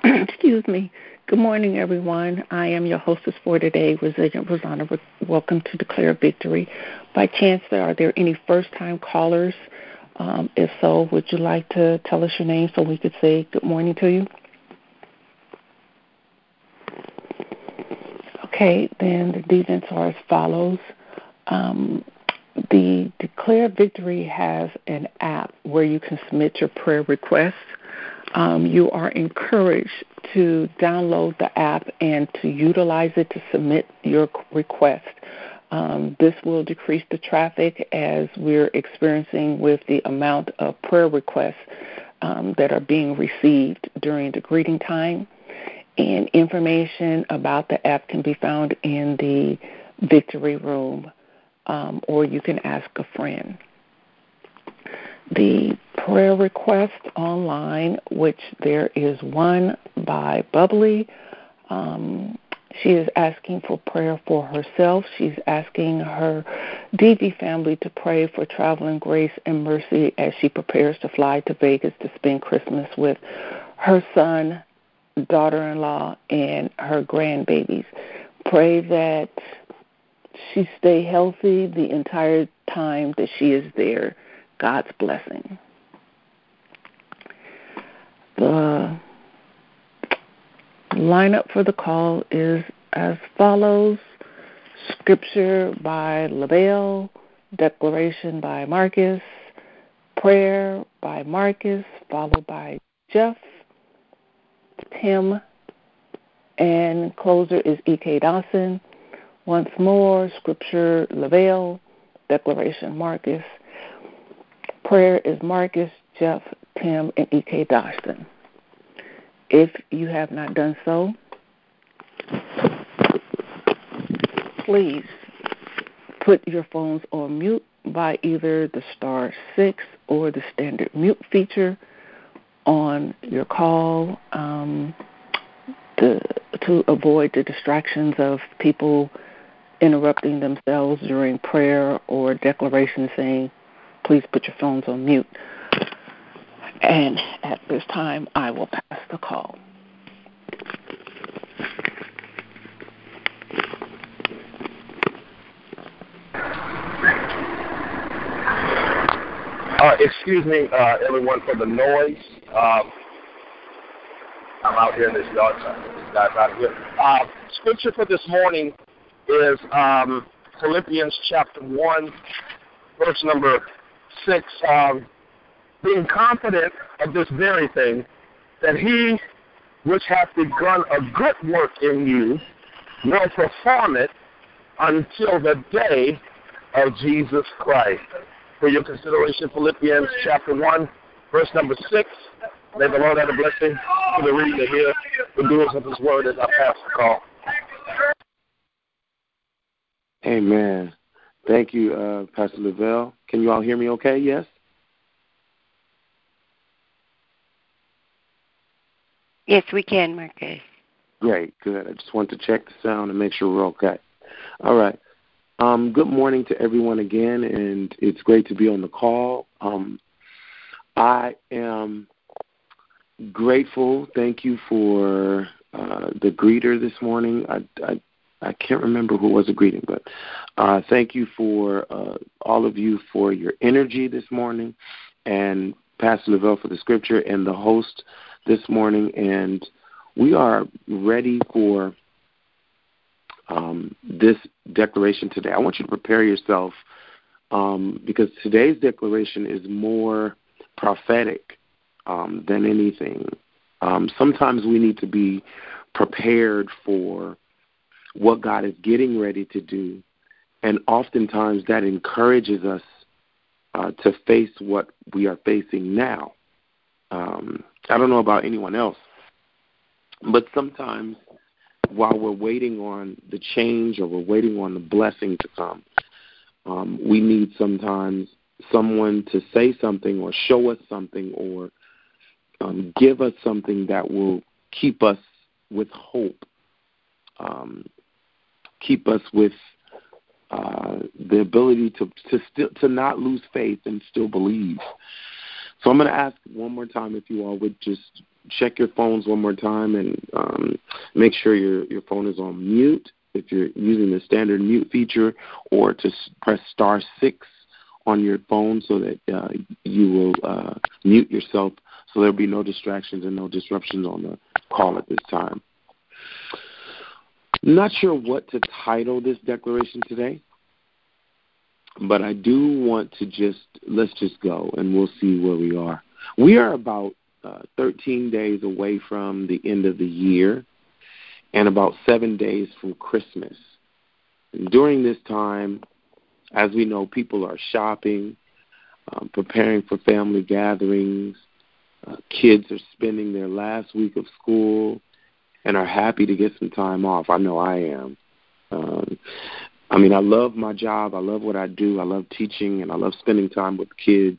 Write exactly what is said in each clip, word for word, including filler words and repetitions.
Excuse me. Good morning, everyone. I am your hostess for today, Resilient Rosanna. Welcome to Declare Victory. By chance, are there any first-time callers? Um, if so, would you like to tell us your name so we could say good morning to you? Okay, then the events are as follows. Um, the Declare Victory has an app where you can submit your prayer requests. Um, you are encouraged to download the app and to utilize it to submit your request. Um, this will decrease the traffic as we're experiencing with the amount of prayer requests um, that are being received during the greeting time. And information about the app can be found in the Victory Room, um, or you can ask a friend. The prayer request online, which there is one by Bubbly. Um, she is asking for prayer for herself. She's asking her D V family to pray for traveling grace and mercy as she prepares to fly to Vegas to spend Christmas with her son, daughter-in-law, and her grandbabies. Pray that she stay healthy the entire time that she is there. God's blessing. The lineup for the call is as follows: Scripture by Lavelle, Declaration by Marcus, Prayer by Marcus, followed by Jeff, Tim, and closer is E K. Dawson. Once more, Scripture Lavelle, Declaration Marcus, Prayer is Marcus, Jeff, Tim, and E K. Dawson. If you have not done so, please put your phones on mute by either the star six or the standard mute feature on your call um, to, to avoid the distractions of people interrupting themselves during prayer or declaration saying, please put your phones on mute. And at this time, I will pass the call. Uh, excuse me, uh, everyone, for the noise. Um, I'm out here in this yard. This guy's out here. Uh, scripture for this morning is um, Philippians chapter one, verse number six. Um, being confident of this very thing, that he which hath begun a good work in you will perform it until the day of Jesus Christ. For your consideration, Philippians chapter one, verse number six. May the Lord add a blessing to the reading to hear the doers of his word as I pass the call. Amen. Thank you, uh, Pastor Lavelle. Can you all hear me okay? Yes? Yes, we can, Marcus. Great, good. I just want to check the sound and make sure we're okay. All right. Um, good morning to everyone again, and it's great to be on the call. Um, I am grateful. Thank you for uh, the greeter this morning. I, I I can't remember who was a greeting, but uh, thank you for uh, all of you for your energy this morning, and Pastor Lavelle for the scripture and the host this morning. And we are ready for um, this declaration today. I want you to prepare yourself um, because today's declaration is more prophetic um, than anything. Um, sometimes we need to be prepared for what God is getting ready to do, and oftentimes that encourages us uh, to face what we are facing now. Um, I don't know about anyone else, but sometimes while we're waiting on the change or we're waiting on the blessing to come, um, we need sometimes someone to say something or show us something or um, give us something that will keep us with hope, um, keep us with uh, the ability to to still to not lose faith and still believe. So I'm going to ask one more time if you all would just check your phones one more time and um, make sure your, your phone is on mute if you're using the standard mute feature, or to press star six on your phone so that uh, you will uh, mute yourself so there'll be no distractions and no disruptions on the call at this time. Not sure what to title this declaration today, but I do want to just, let's just go and we'll see where we are. We are about uh, thirteen days away from the end of the year and about seven days from Christmas. And during this time, as we know, people are shopping, um, preparing for family gatherings. Uh, kids are spending their last week of school and are happy to get some time off. I know I am. Um, I mean, I love my job. I love what I do. I love teaching, and I love spending time with kids.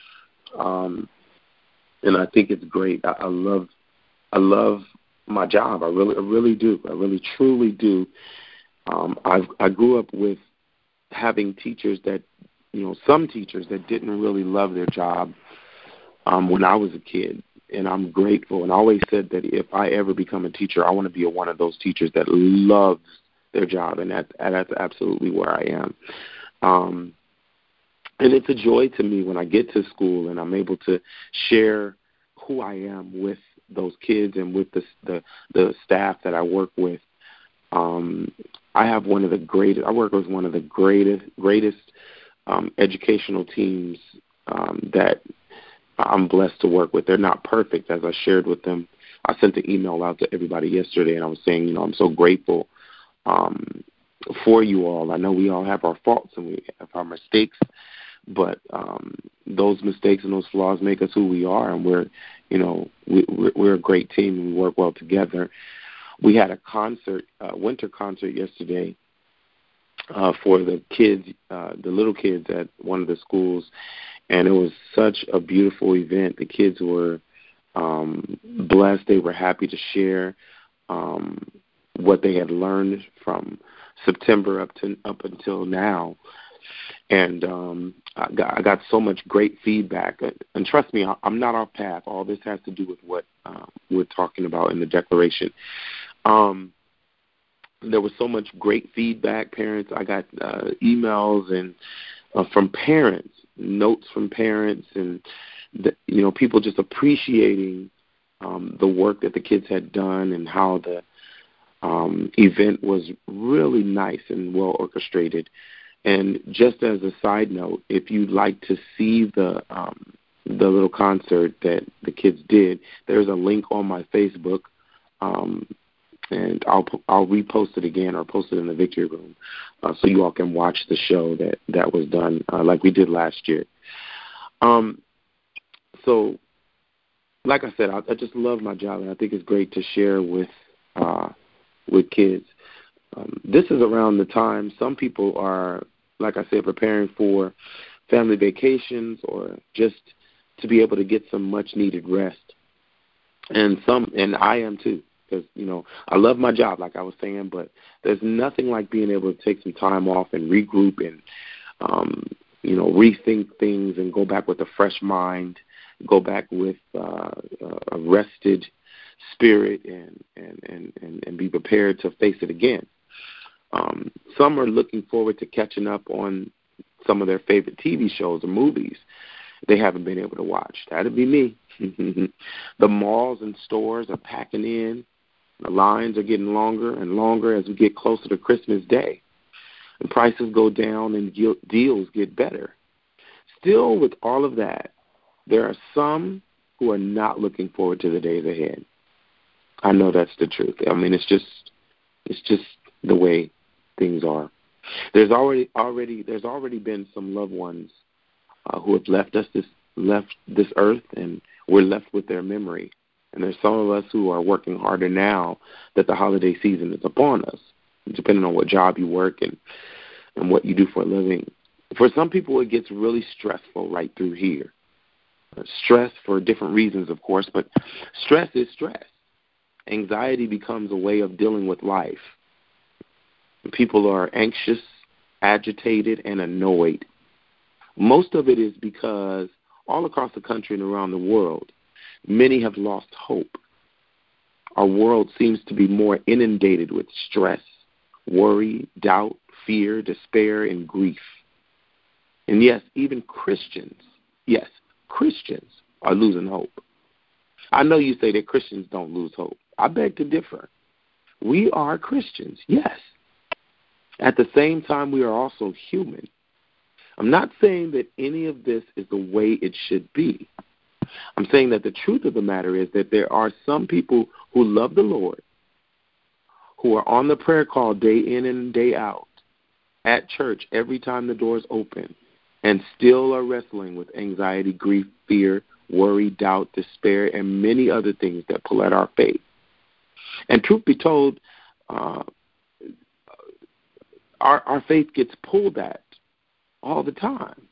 Um, and I think it's great. I, I love, I love my job. I really, I really do. I really, truly do. Um, I I grew up with having teachers that, you know, some teachers that didn't really love their job um, when I was a kid. And I'm grateful. And I always said that if I ever become a teacher, I want to be a, one of those teachers that loves their job. And that, that's absolutely where I am. Um, and it's a joy to me when I get to school and I'm able to share who I am with those kids and with the the, the staff that I work with. Um, I have one of the greatest, I work with one of the greatest, greatest um, educational teams um, that I'm blessed to work with. They're not perfect, as I shared with them. I sent an email out to everybody yesterday, and I was saying, you know, I'm so grateful um, for you all. I know we all have our faults and we have our mistakes, but um, those mistakes and those flaws make us who we are, and we're, you know, we, we're, we're a great team and we work well together. We had a concert, uh, winter concert yesterday uh, for the kids, uh, the little kids at one of the schools, and it was such a beautiful event. The kids were um, blessed. They were happy to share um, what they had learned from September up to up until now. And um, I, got, I got so much great feedback. And trust me, I'm not off path. All this has to do with what uh, we're talking about in the declaration. Um, there was so much great feedback, parents. I got uh, emails and uh, from parents, notes from parents, and the, you know, people just appreciating um, the work that the kids had done and how the um, event was really nice and well orchestrated. And just as a side note, if you'd like to see the um, the little concert that the kids did, there's a link on my Facebook. Um, And I'll I'll repost it again or post it in the Victory Room uh, so you all can watch the show that, that was done uh, like we did last year. Um, so, like I said, I, I just love my job, and I think it's great to share with uh, with kids. Um, this is around the time some people are, like I said, preparing for family vacations or just to be able to get some much-needed rest. And some, and I am too. Because, you know, I love my job, like I was saying, but there's nothing like being able to take some time off and regroup and, um, you know, rethink things and go back with a fresh mind, go back with uh, a rested spirit and, and, and, and, and be prepared to face it again. Um, some are looking forward to catching up on some of their favorite T V shows or movies they haven't been able to watch. That'd be me. The malls and stores are packing in. The lines are getting longer and longer as we get closer to Christmas Day. And prices go down and deals get better. Still, with all of that, there are some who are not looking forward to the days ahead. I know that's the truth. I mean, it's just it's just the way things are. There's already already there's already been some loved ones uh, who have left us this left this earth, and we're left with their memory. And there's some of us who are working harder now that the holiday season is upon us, depending on what job you work and, and what you do for a living. For some people, it gets really stressful right through here. Uh, stress for different reasons, of course, but stress is stress. Anxiety becomes a way of dealing with life. People are anxious, agitated, and annoyed. Most of it is because all across the country and around the world, many have lost hope. Our world seems to be more inundated with stress, worry, doubt, fear, despair, and grief. And yes, even Christians, yes, Christians are losing hope. I know you say that Christians don't lose hope. I beg to differ. We are Christians, yes. At the same time, we are also human. I'm not saying that any of this is the way it should be. I'm saying that the truth of the matter is that there are some people who love the Lord, who are on the prayer call day in and day out, at church every time the doors open, and still are wrestling with anxiety, grief, fear, worry, doubt, despair, and many other things that pull at our faith. And truth be told, uh, our, our faith gets pulled at all the time.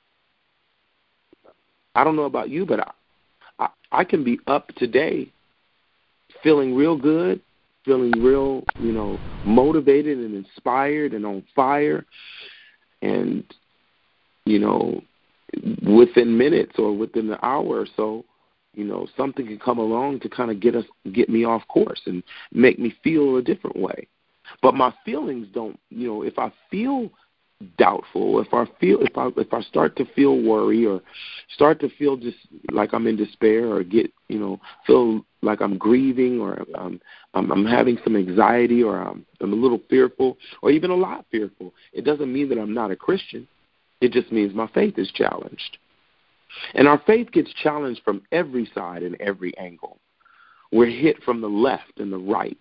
I don't know about you, but I, I, I can be up today feeling real good, feeling real, you know, motivated and inspired and on fire. And, you know, within minutes or within an hour or so, you know, something can come along to kind of get us, get me off course and make me feel a different way. But my feelings don't, you know, if I feel doubtful, if I feel, if I, if I start to feel worry or start to feel just like I'm in despair or get, you know, feel like I'm grieving or um, I'm, I'm having some anxiety or I'm, I'm a little fearful or even a lot fearful, it doesn't mean that I'm not a Christian. It just means my faith is challenged. And our faith gets challenged from every side and every angle. We're hit from the left and the right,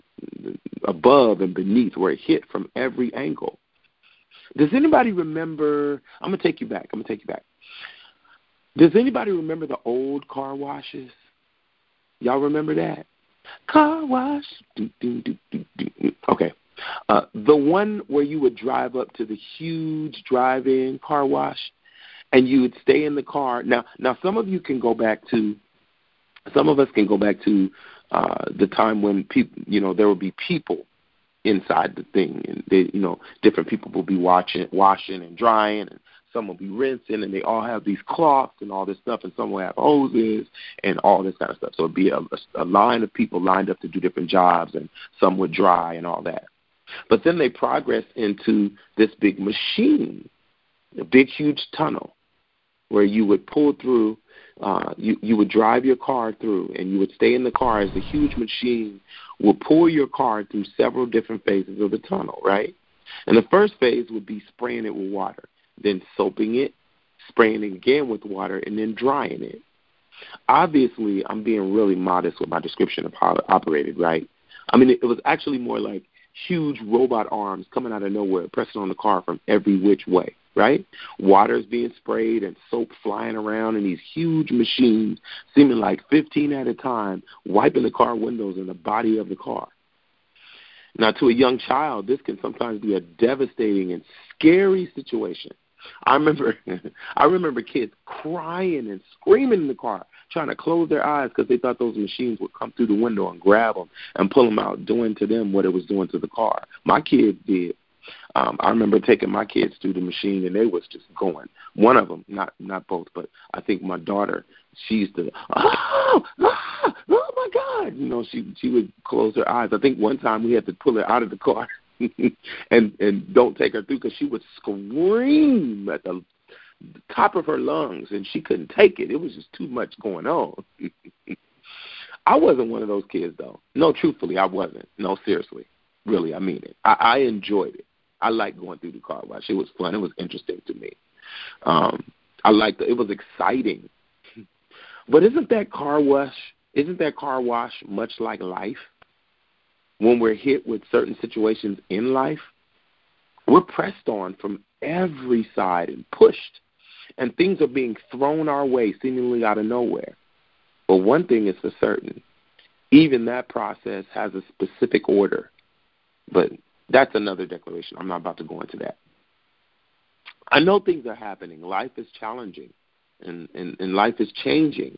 above and beneath. We're hit from every angle. Does anybody remember, I'm going to take you back, I'm going to take you back. Does anybody remember the old car washes? Y'all remember that? Car wash. Do, do, do, do, do. Okay. Uh, the one where you would drive up to the huge drive-in car wash and you would stay in the car. Now, now some of you can go back to, some of us can go back to uh, the time when people, you know, there would be people inside the thing, and they, you know, different people will be watching, washing and drying, and some will be rinsing, and they all have these cloths and all this stuff, and some will have hoses and all this kind of stuff. So it'd be a, a line of people lined up to do different jobs, and some would dry and all that. But then they progressed into this big machine, a big, huge tunnel, where you would pull through, uh, you, you would drive your car through, and you would stay in the car as the huge machine will pull your car through several different phases of the tunnel, right? And the first phase would be spraying it with water, then soaping it, spraying it again with water, and then drying it. Obviously, I'm being really modest with my description of how it operated, right? I mean, it, it was actually more like huge robot arms coming out of nowhere, pressing on the car from every which way, right? Water's being sprayed and soap flying around in these huge machines, seeming like fifteen at a time, wiping the car windows and the body of the car. Now, to a young child, this can sometimes be a devastating and scary situation. I remember I remember kids crying and screaming in the car, trying to close their eyes because they thought those machines would come through the window and grab them and pull them out, doing to them what it was doing to the car. My kids did. Um, I remember taking my kids through the machine, and they was just going. One of them, not not both, but I think my daughter, she used to, oh, oh, oh my God. You know, she she would close her eyes. I think one time we had to pull her out of the car and, and don't take her through because she would scream at the top of her lungs, and she couldn't take it. It was just too much going on. I wasn't one of those kids, though. No, truthfully, I wasn't. No, seriously. Really, I mean it. I, I enjoyed it. I liked going through the car wash. It was fun. It was interesting to me. Um, I liked it. It was exciting. But isn't that car wash, isn't that car wash much like life? When we're hit with certain situations in life, we're pressed on from every side and pushed, and things are being thrown our way seemingly out of nowhere. But one thing is for certain, even that process has a specific order. But that's another declaration. I'm not about to go into that. I know things are happening. Life is challenging, and, and, and life is changing.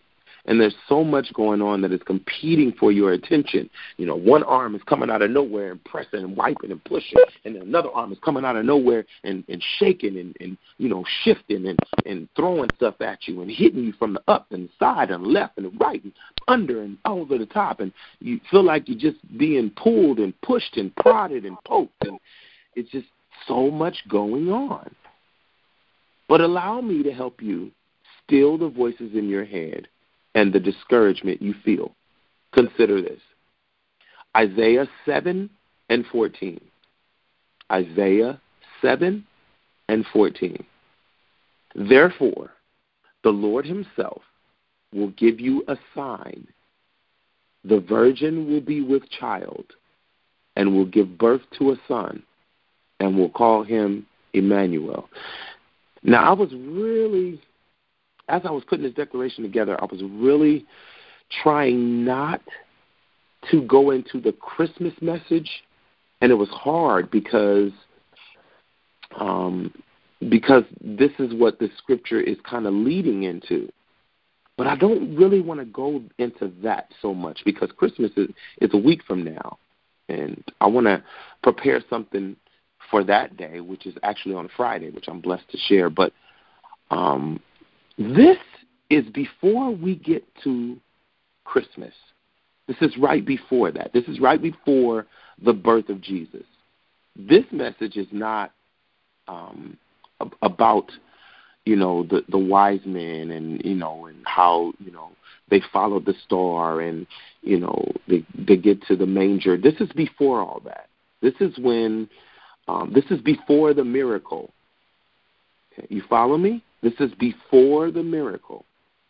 And there's so much going on that is competing for your attention. You know, one arm is coming out of nowhere and pressing and wiping and pushing, and then another arm is coming out of nowhere and, and shaking and, and, you know, shifting and, and throwing stuff at you and hitting you from the up and side and left and right and under and over the top. And you feel like you're just being pulled and pushed and prodded and poked. And it's just so much going on. But allow me to help you still the voices in your head and the discouragement you feel. Consider this. Isaiah seven and fourteen. Isaiah seven and fourteen. Therefore, the Lord himself will give you a sign. The virgin will be with child and will give birth to a son and will call him Emmanuel. Now, I was really, as I was putting this declaration together, I was really trying not to go into the Christmas message, and it was hard because um, because this is what the scripture is kind of leading into. But I don't really want to go into that so much because Christmas is, is a week from now, and I want to prepare something for that day, which is actually on Friday, which I'm blessed to share. But um, this is before we get to Christmas. This is right before that. This is right before the birth of Jesus. This message is not um, about, you know, the, the wise men and, you know, and how, you know, they followed the star and, you know, they, they get to the manger. This is before all that. This is when Um, this is before the miracle. Okay, you follow me? This is before the miracle.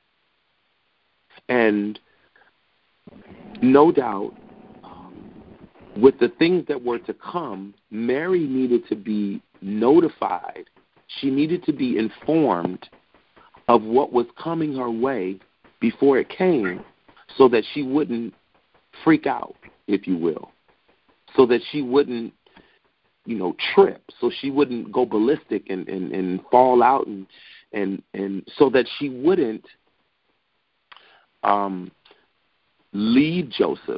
And no doubt, um, with the things that were to come, Mary needed to be notified. She needed to be informed of what was coming her way before it came so that she wouldn't freak out, if you will, so that she wouldn't you know, trip, so she wouldn't go ballistic and, and, and fall out, and and and so that she wouldn't um, leave Joseph,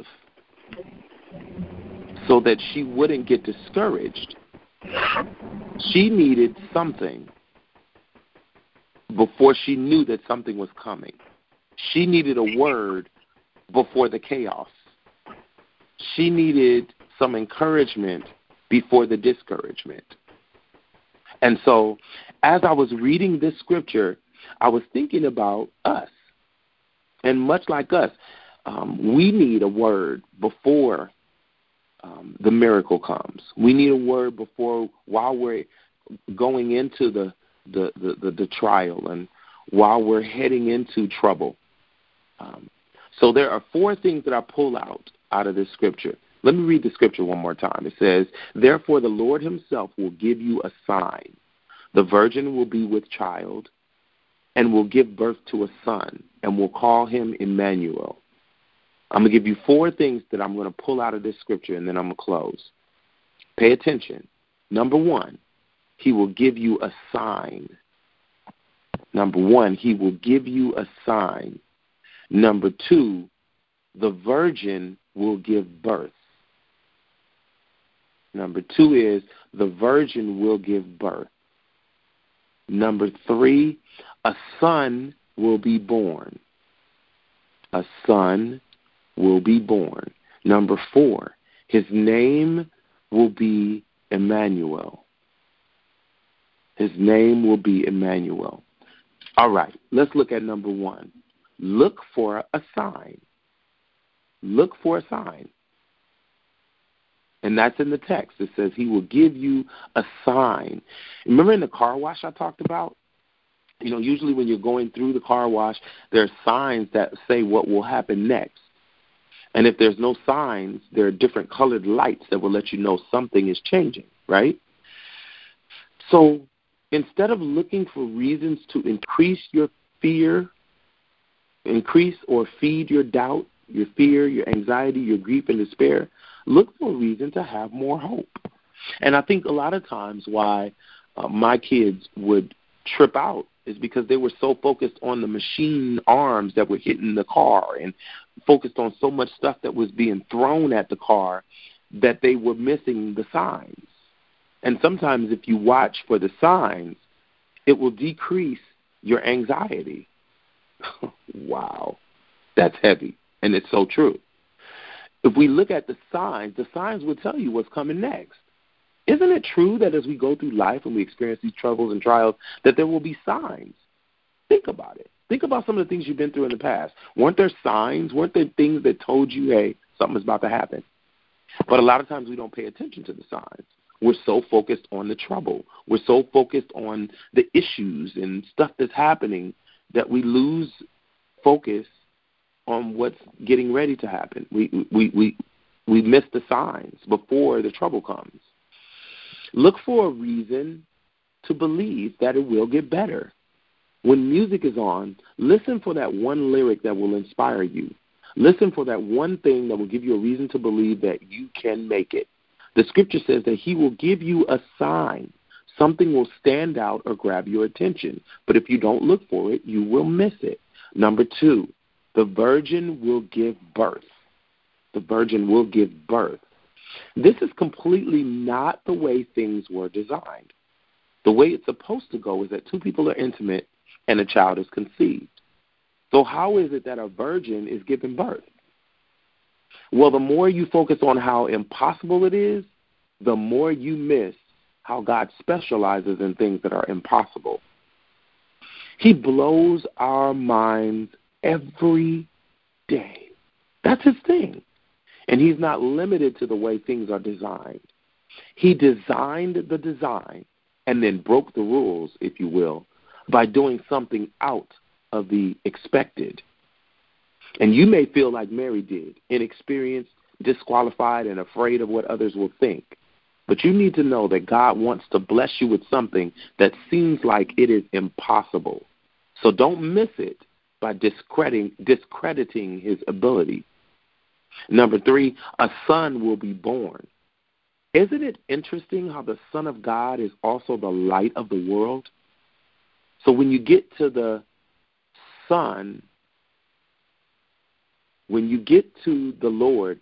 so that she wouldn't get discouraged. She needed something before she knew that something was coming. She needed a word before the chaos. She needed some encouragement before the discouragement. And so as I was reading this scripture, I was thinking about us. And much like us, um, we need a word before um, the miracle comes. We need a word before, while we're going into the, the, the, the, the trial and while we're heading into trouble. Um, so there are four things that I pull out out of this scripture. Let me read the scripture one more time. It says, therefore the Lord himself will give you a sign. The virgin will be with child and will give birth to a son and will call him Emmanuel. I'm going to give you four things that I'm going to pull out of this scripture, and then I'm going to close. Pay attention. Number one, he will give you a sign. Number one, he will give you a sign. Number two, the virgin will give birth. Number two is the virgin will give birth. Number three, a son will be born. A son will be born. Number four, his name will be Emmanuel. His name will be Emmanuel. All right, let's look at number one. Look for a sign. Look for a sign. And that's in the text. It says he will give you a sign. Remember in the car wash I talked about? You know, usually when you're going through the car wash, there are signs that say what will happen next. And if there's no signs, there are different colored lights that will let you know something is changing, right? So instead of looking for reasons to increase your fear, increase or feed your doubt, your fear, your anxiety, your grief and despair, look for a reason to have more hope. And I think a lot of times why uh, my kids would trip out is because they were so focused on the machine arms that were hitting the car and focused on so much stuff that was being thrown at the car that they were missing the signs. And sometimes if you watch for the signs, it will decrease your anxiety. Wow, that's heavy, and it's so true. If we look at the signs, the signs will tell you what's coming next. Isn't it true that as we go through life and we experience these troubles and trials, that there will be signs? Think about it. Think about some of the things you've been through in the past. Weren't there signs? Weren't there things that told you, hey, something's about to happen? But a lot of times we don't pay attention to the signs. We're so focused on the trouble. We're so focused on the issues and stuff that's happening that we lose focus on what's getting ready to happen. We we we we miss the signs before the trouble comes. Look for a reason to believe that it will get better. When music is on, listen for that one lyric that will inspire you. Listen for that one thing that will give you a reason to believe that you can make it. The scripture says that he will give you a sign. Something will stand out or grab your attention. But if you don't look for it, you will miss it. Number two, the virgin will give birth. The virgin will give birth. This is completely not the way things were designed. The way it's supposed to go is that two people are intimate and a child is conceived. So how is it that a virgin is giving birth? Well, the more you focus on how impossible it is, the more you miss how God specializes in things that are impossible. He blows our minds every day. That's his thing. And he's not limited to the way things are designed. He designed the design and then broke the rules, if you will, by doing something out of the expected. And you may feel like Mary did, inexperienced, disqualified, and afraid of what others will think. But you need to know that God wants to bless you with something that seems like it is impossible. So don't miss it by discrediting, discrediting his ability. Number three, a son will be born. Isn't it interesting how the Son of God is also the light of the world? So when you get to the Son, when you get to the Lord,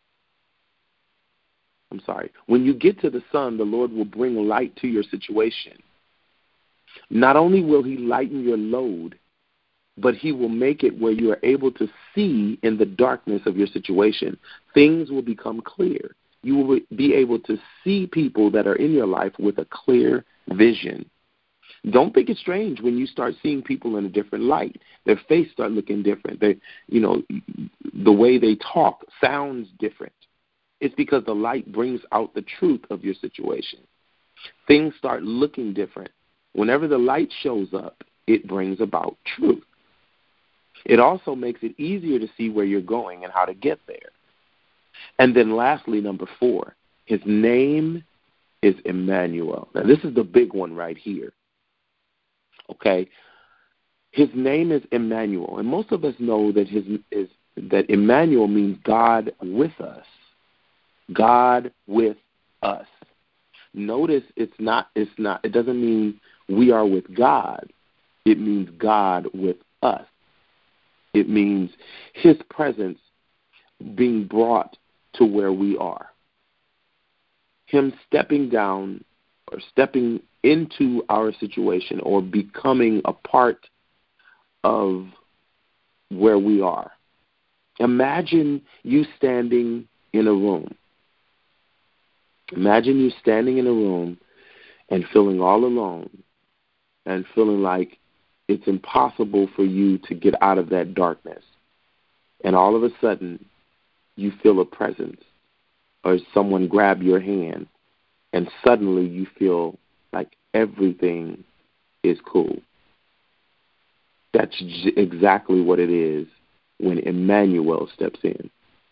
I'm sorry, when you get to the Son, the Lord will bring light to your situation. Not only will he lighten your load, but he will make it where you are able to see in the darkness of your situation. Things will become clear. You will be able to see people that are in your life with a clear vision. Don't think it's strange when you start seeing people in a different light. Their face start looking different. They, you know, the way they talk sounds different. It's because the light brings out the truth of your situation. Things start looking different. Whenever the light shows up, it brings about truth. It also makes it easier to see where you're going and how to get there. And then lastly, number four, his name is Emmanuel. Now, this is the big one right here. Okay? His name is Emmanuel. And most of us know that his is that Emmanuel means God with us. God with us. Notice it's not it's not it doesn't mean we are with God. It means God with us. It means his presence being brought to where we are. Him stepping down or stepping into our situation or becoming a part of where we are. Imagine you standing in a room. Imagine you standing in a room and feeling all alone and feeling like it's impossible for you to get out of that darkness. And all of a sudden, you feel a presence or someone grab your hand, and suddenly you feel like everything is cool. That's j- exactly what it is when Emmanuel steps in.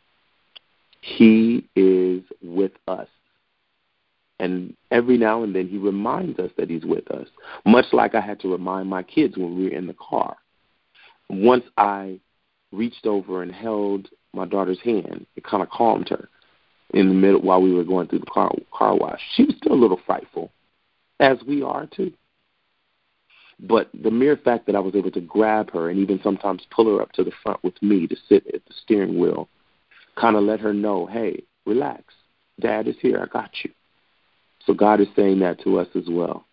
He is with us. And every now and then he reminds us that he's with us, much like I had to remind my kids when we were in the car. Once I reached over and held my daughter's hand, it kind of calmed her in the middle while we were going through the car, car wash. She was still a little frightful, as we are too. But the mere fact that I was able to grab her and even sometimes pull her up to the front with me to sit at the steering wheel kind of let her know, hey, relax. Dad is here. I got you. So God is saying that to us as well.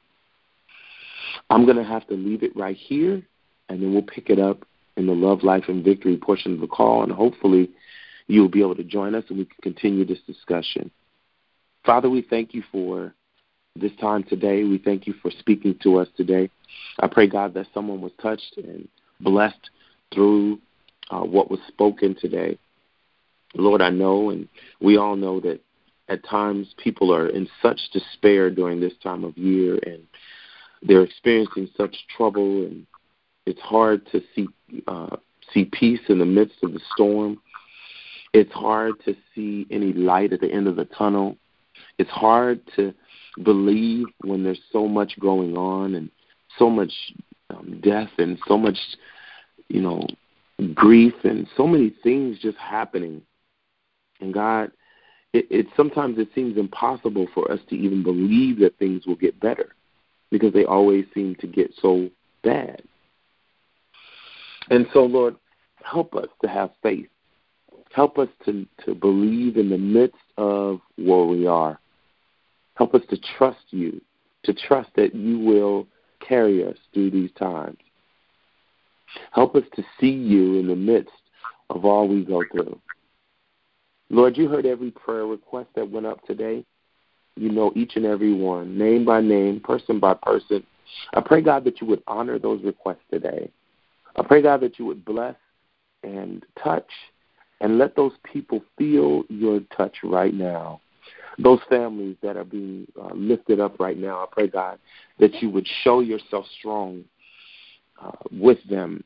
I'm going to have to leave it right here, and then we'll pick it up in the Love, Life, and Victory portion of the call, and hopefully you'll be able to join us and we can continue this discussion. Father, we thank you for this time today. We thank you for speaking to us today. I pray, God, that someone was touched and blessed through uh, what was spoken today. Lord, I know, and we all know that at times people are in such despair during this time of year, and they're experiencing such trouble, and it's hard to see uh, see peace in the midst of the storm. It's hard to see any light at the end of the tunnel. It's hard to believe when there's so much going on and so much um, death and so much, you know, grief and so many things just happening. And God, it, it sometimes it seems impossible for us to even believe that things will get better because they always seem to get so bad. And so, Lord, help us to have faith. Help us to, to believe in the midst of where we are. Help us to trust you, to trust that you will carry us through these times. Help us to see you in the midst of all we go through. Lord, you heard every prayer request that went up today. You know each and every one, name by name, person by person. I pray, God, that you would honor those requests today. I pray, God, that you would bless and touch and let those people feel your touch right now. Those families that are being uh, lifted up right now, I pray, God, that you would show yourself strong uh, with them.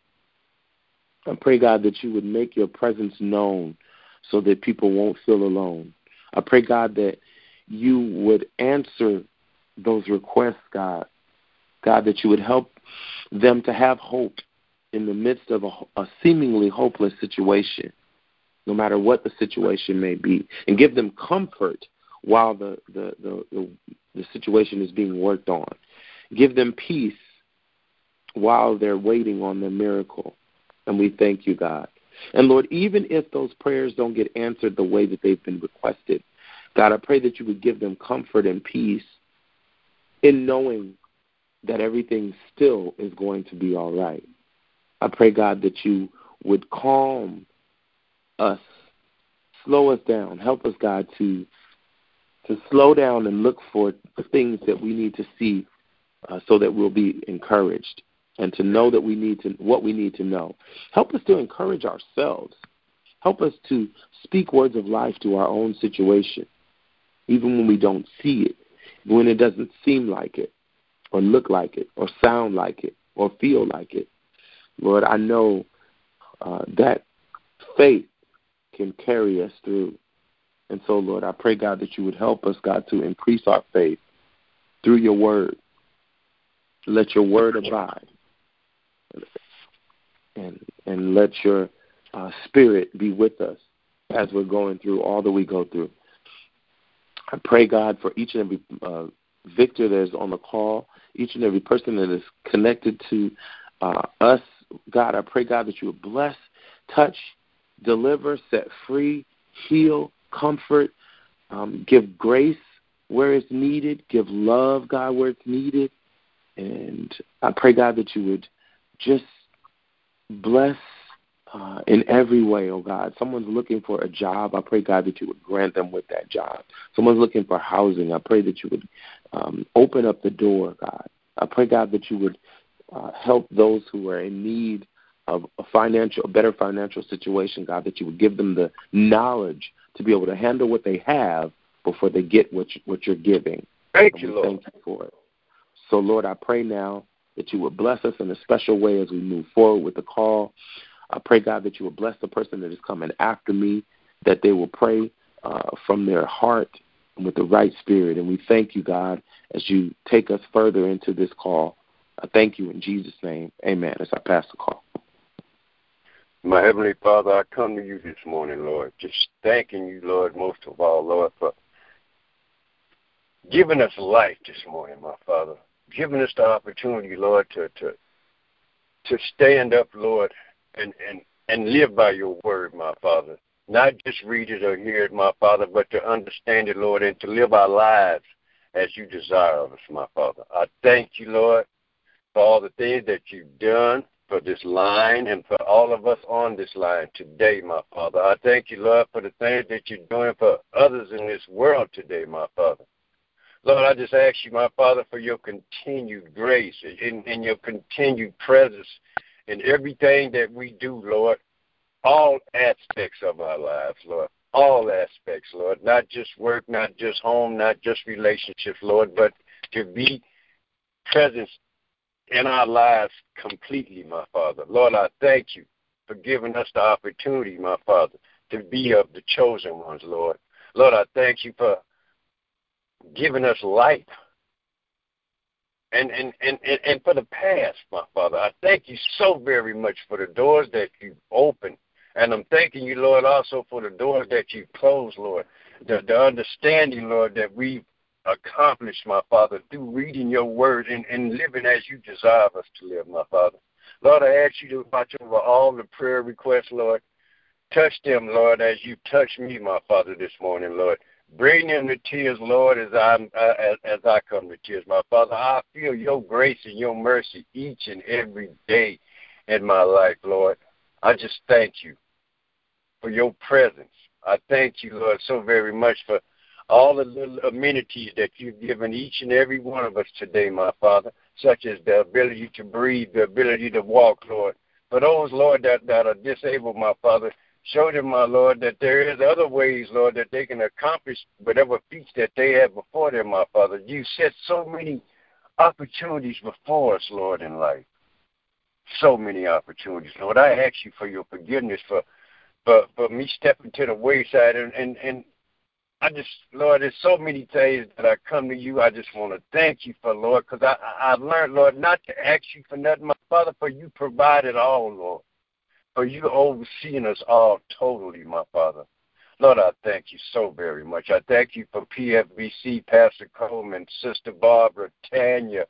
I pray, God, that you would make your presence known so that people won't feel alone. I pray, God, that you would answer those requests, God. God, that you would help them to have hope in the midst of a, a seemingly hopeless situation, no matter what the situation may be, and give them comfort while the, the, the, the, the situation is being worked on. Give them peace while they're waiting on their miracle. And we thank you, God. And, Lord, even if those prayers don't get answered the way that they've been requested, God, I pray that you would give them comfort and peace in knowing that everything still is going to be all right. I pray, God, that you would calm us, slow us down, help us, God, to to slow down and look for the things that we need to see uh, so that we'll be encouraged and to know that we need to what we need to know. Help us to encourage ourselves. Help us to speak words of life to our own situation, even when we don't see it, when it doesn't seem like it, or look like it, or sound like it, or feel like it. Lord, I know uh, that faith can carry us through. And so, Lord, I pray, God, that you would help us, God, to increase our faith through your word. Let your word abide. And, and let your uh, spirit be with us as we're going through all that we go through. I pray, God, for each and every uh, victor that is on the call, each and every person that is connected to uh, us. God, I pray, God, that you would bless, touch, deliver, set free, heal, comfort, um, give grace where it's needed, give love, God, where it's needed. And I pray, God, that you would just bless uh, in every way, oh God. Someone's looking for a job. I pray, God, that you would grant them with that job. Someone's looking for housing. I pray that you would um, open up the door, God. I pray, God, that you would uh, help those who are in need of a financial, a better financial situation, God, that you would give them the knowledge to be able to handle what they have before they get what, you, what you're giving. Thank and you, Lord. Thank you for it. So, Lord, I pray now that you would bless us in a special way as we move forward with the call. I pray, God, that you would bless the person that is coming after me, that they will pray uh, from their heart and with the right spirit. And we thank you, God, as you take us further into this call. I thank you in Jesus' name. Amen. As I pass the call. My Heavenly Father, I come to you this morning, Lord, just thanking you, Lord, most of all, Lord, for giving us life this morning, my Father, given us the opportunity, Lord, to to, to stand up, Lord, and, and, and live by your word, my Father. Not just read it or hear it, my Father, but to understand it, Lord, and to live our lives as you desire of us, my Father. I thank you, Lord, for all the things that you've done for this line and for all of us on this line today, my Father. I thank you, Lord, for the things that you're doing for others in this world today, my Father. Lord, I just ask you, my Father, for your continued grace and, and your continued presence in everything that we do, Lord. All aspects of our lives, Lord. All aspects, Lord. Not just work, not just home, not just relationships, Lord, but to be present in our lives completely, my Father. Lord, I thank you for giving us the opportunity, my Father, to be of the chosen ones, Lord. Lord, I thank you for giving us life and, and, and, and, and for the past, my Father. I thank you so very much for the doors that you've opened. And I'm thanking you, Lord, also for the doors that you've closed, Lord. The, the understanding, Lord, that we've accomplished, my Father, through reading your word and, and living as you desire us to live, my Father. Lord, I ask you to watch over all the prayer requests, Lord. Touch them, Lord, as you touched me, my Father, this morning, Lord. Bring them to tears, Lord, as I uh, as, as I come to tears, my Father. I feel your grace and your mercy each and every day in my life, Lord. I just thank you for your presence. I thank you, Lord, so very much for all the little amenities that you've given each and every one of us today, my Father, such as the ability to breathe, the ability to walk, Lord. For those, Lord, that, that are disabled, my Father, show them, my Lord, that there is other ways, Lord, that they can accomplish whatever feats that they have before them, my Father. You set so many opportunities before us, Lord, in life. So many opportunities, Lord. I ask you for your forgiveness for for, for me stepping to the wayside. And, and, and I just, Lord, there's so many things that I come to you. I just want to thank you for, Lord, because I, I've learned, Lord, not to ask you for nothing, my Father, for you provided all, Lord. For you overseeing us all totally, my Father. Lord, I thank you so very much. I thank you for P F B C, Pastor Coleman, Sister Barbara, Tanya,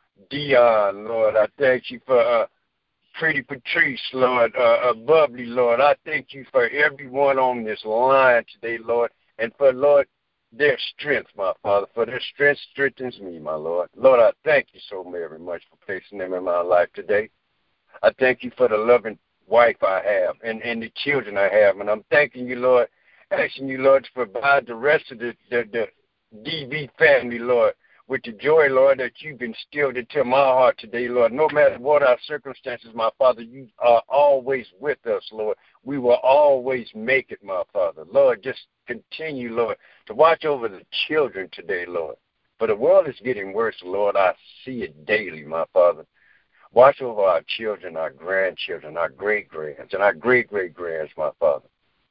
Dion, Lord. I thank you for uh, Pretty Patrice, Lord, uh, uh, Bubbly, Lord. I thank you for everyone on this line today, Lord, and for, Lord, their strength, my Father, for their strength strengthens me, my Lord. Lord, I thank you so very much for placing them in my life today. I thank you for the loving wife I have and, and the children I have, and I'm thanking you, Lord, asking you, Lord, to provide the rest of the, the, the D V family, Lord, with the joy, Lord, that you've instilled into my heart today, Lord. No matter what our circumstances, my Father, you are always with us, Lord. We will always make it, my Father. Lord, just continue, Lord, to watch over the children today, Lord. For the world is getting worse, Lord. I see it daily, my Father. Watch over our children, our grandchildren, our great-grands, and our great-great-grands, my Father.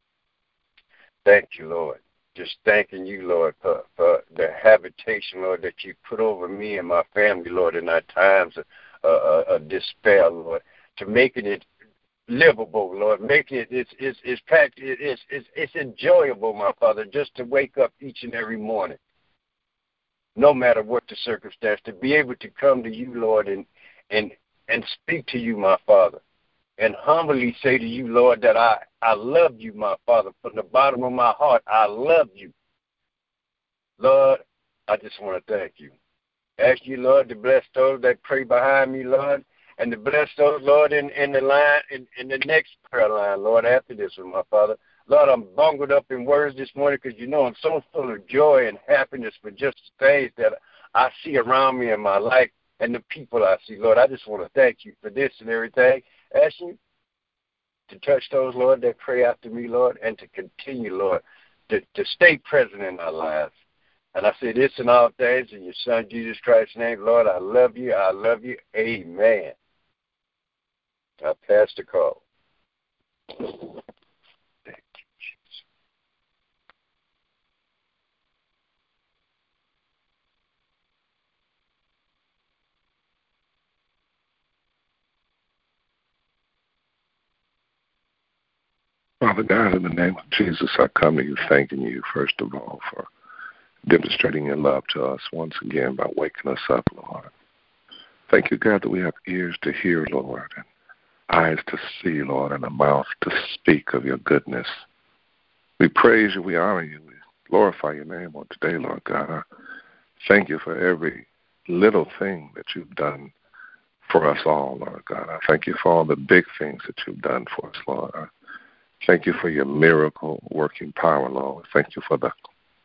Thank you, Lord. Just thanking you, Lord, for, for the habitation, Lord, that you put over me and my family, Lord, in our times of, uh, of despair, Lord, to making it livable, Lord, making it it's it's it's it's it's, it's enjoyable, my Father, just to wake up each and every morning, no matter what the circumstance, to be able to come to you, Lord, and and and speak to you, my Father, and humbly say to you, Lord, that I, I love you, my Father. From the bottom of my heart, I love you. Lord, I just want to thank you. Ask you, Lord, to bless those that pray behind me, Lord, and to bless those, Lord, in, in the line, in, in the next prayer line, Lord, after this one, my Father. Lord, I'm bungled up in words this morning because, you know, I'm so full of joy and happiness for just things that I see around me in my life and the people I see, Lord. I just want to thank you for this and everything. Ask you to touch those, Lord, that pray after me, Lord, and to continue, Lord, to, to stay present in our lives. And I say this in all things in your Son, Jesus Christ's name. Lord, I love you. I love you. Amen. I pass the call. Thank you, Jesus. Father God, in the name of Jesus, I come to you thanking you, first of all, for demonstrating your love to us once again by waking us up, Lord. Thank you, God, that we have ears to hear, Lord, and eyes to see, Lord, and a mouth to speak of your goodness. We praise you, we honor you, we glorify your name on today, Lord God. I thank you for every little thing that you've done for us all, Lord God. I thank you for all the big things that you've done for us, Lord. I thank you for your miracle working power, Lord. Thank you for the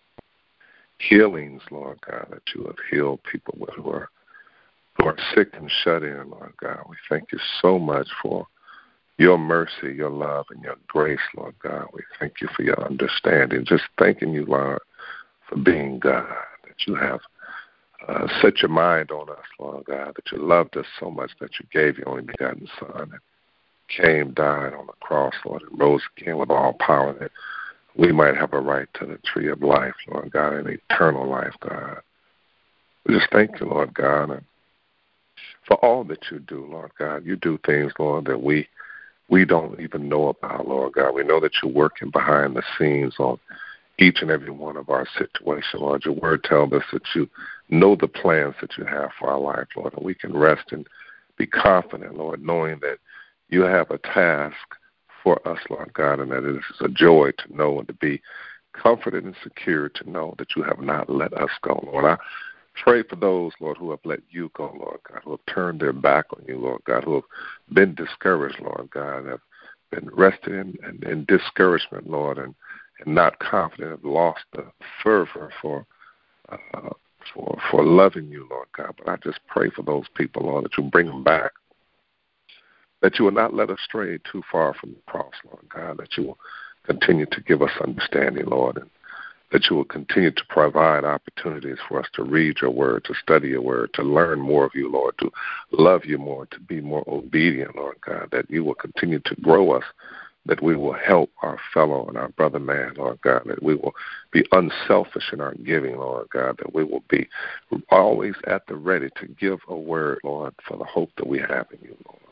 healings, Lord God, that you have healed people with who are, who are sick and shut in, Lord God. We thank you so much for your mercy, your love, and your grace, Lord God. We thank you for your understanding. Just thanking you, Lord, for being God, that you have uh, set your mind on us, Lord God, that you loved us so much that you gave your only begotten Son and came, died on the cross, Lord, and rose again with all power that we might have a right to the tree of life, Lord God, and eternal life, God. We just thank you, Lord God, and for all that you do, Lord God. You do things, Lord, that we we don't even know about, Lord God. We know that you're working behind the scenes on each and every one of our situations, Lord. Your word tells us that you know the plans that you have for our life, Lord, and we can rest and be confident, Lord, knowing that you have a task for us, Lord God, and that it is a joy to know and to be comforted and secure to know that you have not let us go, Lord. I pray for those, Lord, who have let you go, Lord God, who have turned their back on you, Lord God, who have been discouraged, Lord God, have been rested in, in, in discouragement, Lord, and, and not confident, have lost the fervor for uh, for for loving you, Lord God. But I just pray for those people, Lord, that you bring them back, that you will not let us stray too far from the cross, Lord God, that you will continue to give us understanding, Lord, and that you will continue to provide opportunities for us to read your word, to study your word, to learn more of you, Lord, to love you more, to be more obedient, Lord God, that you will continue to grow us, that we will help our fellow and our brother man, Lord God, that we will be unselfish in our giving, Lord God, that we will be always at the ready to give a word, Lord, for the hope that we have in you, Lord.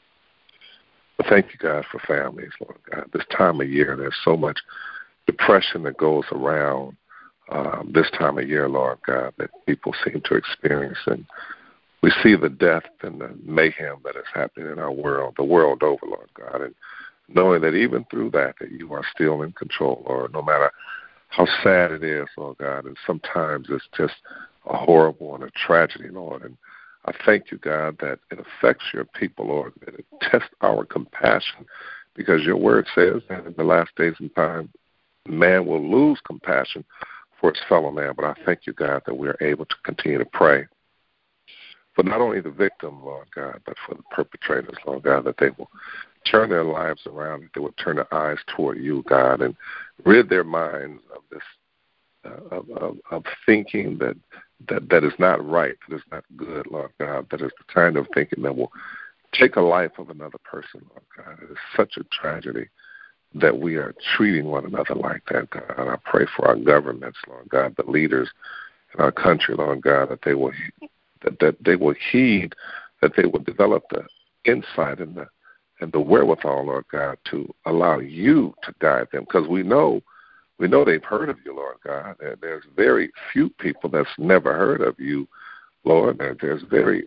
But thank you, God, for families, Lord God. This time of year, there's so much depression that goes around um, this time of year, Lord God, that people seem to experience. And we see the death and the mayhem that is happening in our world, the world over, Lord God, and knowing that even through that, that you are still in control, Lord, no matter how sad it is, Lord God, and sometimes it's just a horrible and a tragedy, Lord, and I thank you, God, that it affects your people, Lord, that it tests our compassion, because your word says that in the last days and time, man will lose compassion for his fellow man. But I thank you, God, that we are able to continue to pray for not only the victim, Lord God, but for the perpetrators, Lord God, that they will turn their lives around, that they will turn their eyes toward you, God, and rid their minds of this, uh, of, of, of thinking that, that that is not right, that is not good, Lord God, that is the kind of thinking that will take a life of another person, Lord God. It is such a tragedy that we are treating one another like that, God. And I pray for our governments, Lord God, the leaders in our country, Lord God, that they will that, that they will heed, that they will develop the insight and the and the wherewithal, Lord God, to allow you to guide them, because we know we know they've heard of you, Lord God. And there's very few people that's never heard of you, Lord. And there's very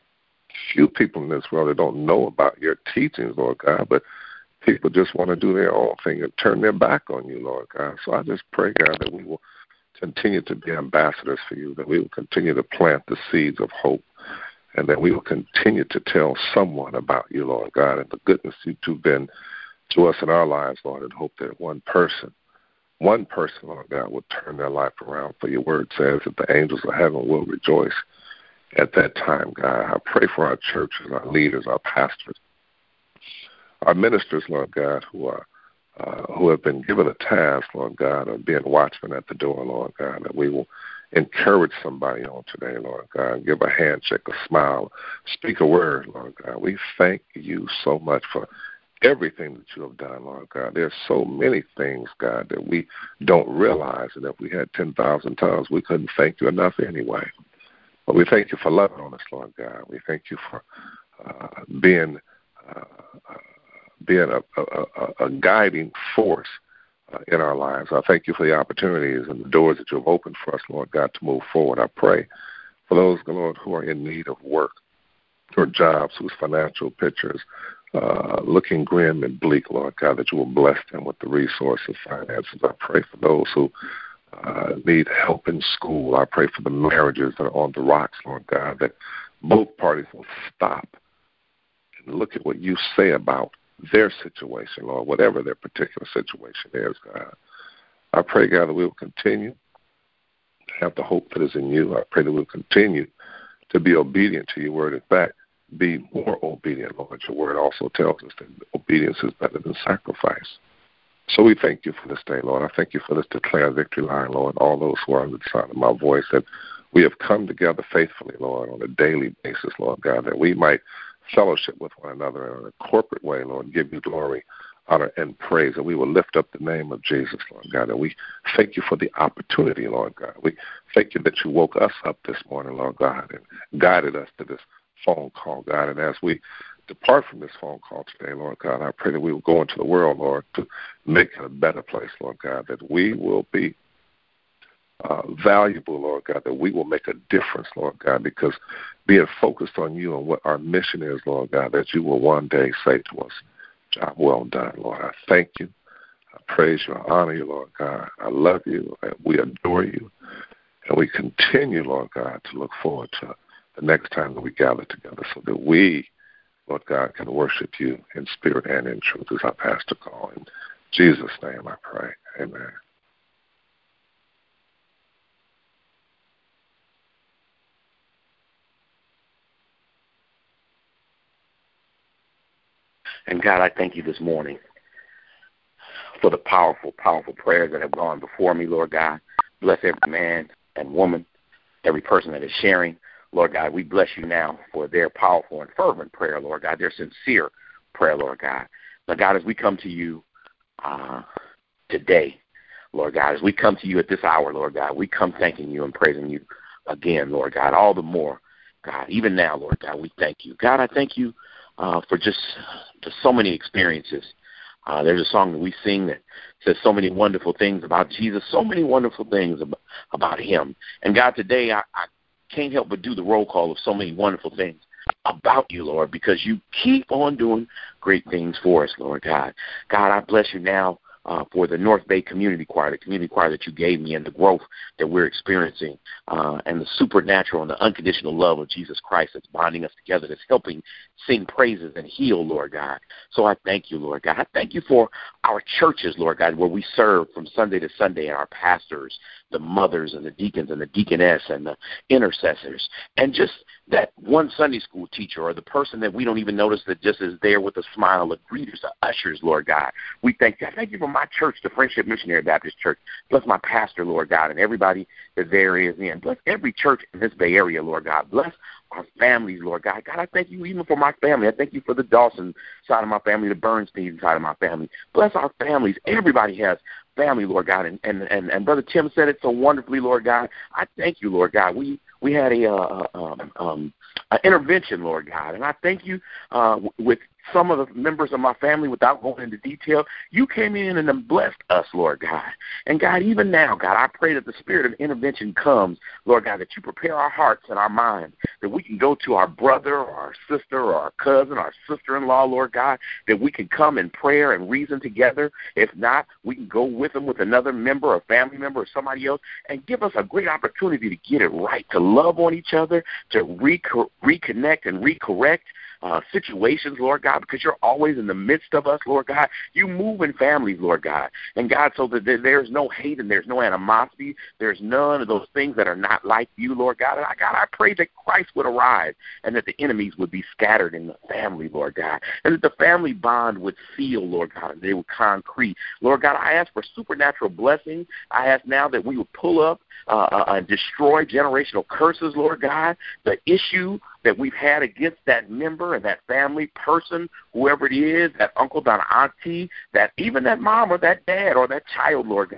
few people in this world that don't know about your teachings, Lord God, but people just want to do their own thing and turn their back on you, Lord God. So I just pray, God, that we will continue to be ambassadors for you, that we will continue to plant the seeds of hope, and that we will continue to tell someone about you, Lord God, and the goodness that you've been to us in our lives, Lord, and hope that one person, one person, Lord God, will turn their life around. For your word says that the angels of heaven will rejoice at that time, God. I pray for our churches, our leaders, our pastors, our ministers, Lord God, who are uh, who have been given a task, Lord God, of being watchmen at the door, Lord God, that we will encourage somebody on today, Lord God, give a handshake, a smile, speak a word, Lord God. We thank you so much for everything that you have done, Lord God. There's so many things, God, that we don't realize, and if we had ten thousand tongues, we couldn't thank you enough anyway. But we thank you for loving on us, Lord God. We thank you for uh, being uh, uh, being a, a, a, a guiding force uh, in our lives. I thank you for the opportunities and the doors that you have opened for us, Lord God, to move forward. I pray for those, Lord, who are in need of work, or jobs whose financial pictures uh, looking grim and bleak, Lord God, that you will bless them with the resources, finances. I pray for those who uh, need help in school. I pray for the marriages that are on the rocks, Lord God, that both parties will stop and look at what you say about their situation, Lord, whatever their particular situation is, God. I pray, God, that we will continue to have the hope that is in you. I pray that we will continue to be obedient to your word. In fact, be more obedient, Lord. Your word also tells us that obedience is better than sacrifice. So we thank you for this day, Lord. I thank you for this Declare Victory line, Lord, all those who are under the sound of my voice, that we have come together faithfully, Lord, on a daily basis, Lord God, that we might fellowship with one another in a corporate way, Lord, give you glory, honor, and praise, and we will lift up the name of Jesus, Lord God. And we thank you for the opportunity, Lord God. We thank you that you woke us up this morning, Lord God, and guided us to this phone call, God. And as we depart from this phone call today, Lord God, I pray that we will go into the world, Lord, to make it a better place, Lord God, that we will be uh, valuable, Lord God, that we will make a difference, Lord God, because being focused on you and what our mission is, Lord God, that you will one day say to us, job well done, Lord. I thank you. I praise you. I honor you, Lord God. I love you. We adore you. And we continue, Lord God, to look forward to the next time that we gather together so that we, Lord God, can worship you in spirit and in truth as our pastor call. In Jesus' name I pray. Amen. And God, I thank you this morning for the powerful, powerful prayers that have gone before me, Lord God. Bless every man and woman, every person that is sharing. Lord God, we bless you now for their powerful and fervent prayer, Lord God, their sincere prayer, Lord God. Now, God, as we come to you uh, today, Lord God, as we come to you at this hour, Lord God, we come thanking you and praising you again, Lord God, all the more, God, even now, Lord God, we thank you. God, I thank you uh, for just, just so many experiences. Uh, there's a song that we sing that says so many wonderful things about Jesus, so many wonderful things about, about him. And, God, today I, I can't help but do the roll call of so many wonderful things about you, Lord, because you keep on doing great things for us, Lord God. God, I bless you now uh, for the North Bay Community Choir, the community choir that you gave me, and the growth that we're experiencing, uh, and the supernatural and the unconditional love of Jesus Christ that's bonding us together, that's helping sing praises and heal, Lord God. So I thank you, Lord God. I thank you for our churches, Lord God, where we serve from Sunday to Sunday, and our pastors, the mothers and the deacons and the deaconess and the intercessors, and just that one Sunday school teacher or the person that we don't even notice that just is there with a smile, the greeters, the ushers, Lord God. We thank you. I thank you for my church, the Friendship Missionary Baptist Church. Bless my pastor, Lord God, and everybody that there is in. Bless every church in this Bay Area, Lord God. Bless our families, Lord God. God, I thank you even for my family. I thank you for the Dawson side of my family, the Bernstein side of my family. Bless our families. Everybody has family, Lord God, and, and, and, and Brother Tim said it so wonderfully, Lord God. I thank you, Lord God. We we had a uh, um, um, an intervention, Lord God, and I thank you uh, w- with some of the members of my family, without going into detail. You came in and blessed us, Lord God. And, God, even now, God, I pray that the spirit of intervention comes, Lord God, that you prepare our hearts and our minds, that we can go to our brother or our sister or our cousin, our sister-in-law, Lord God, that we can come in prayer and reason together. If not, we can go with them with another member or family member or somebody else and give us a great opportunity to get it right, to love on each other, to reco- reconnect and recorrect Uh, situations, Lord God, because you're always in the midst of us, Lord God. You move in families, Lord God. And, God, so that there's no hate and there's no animosity. There's none of those things that are not like you, Lord God. And, I, God, I pray that Christ would arise and that the enemies would be scattered in the family, Lord God, and that the family bond would seal, Lord God, and they would concrete. Lord God, I ask for supernatural blessings. I ask now that we would pull up uh, uh, and destroy generational curses, Lord God. The issue that we've had against that member and that family person, whoever it is, that uncle, that auntie, that even that mom or that dad or that child, Lord God,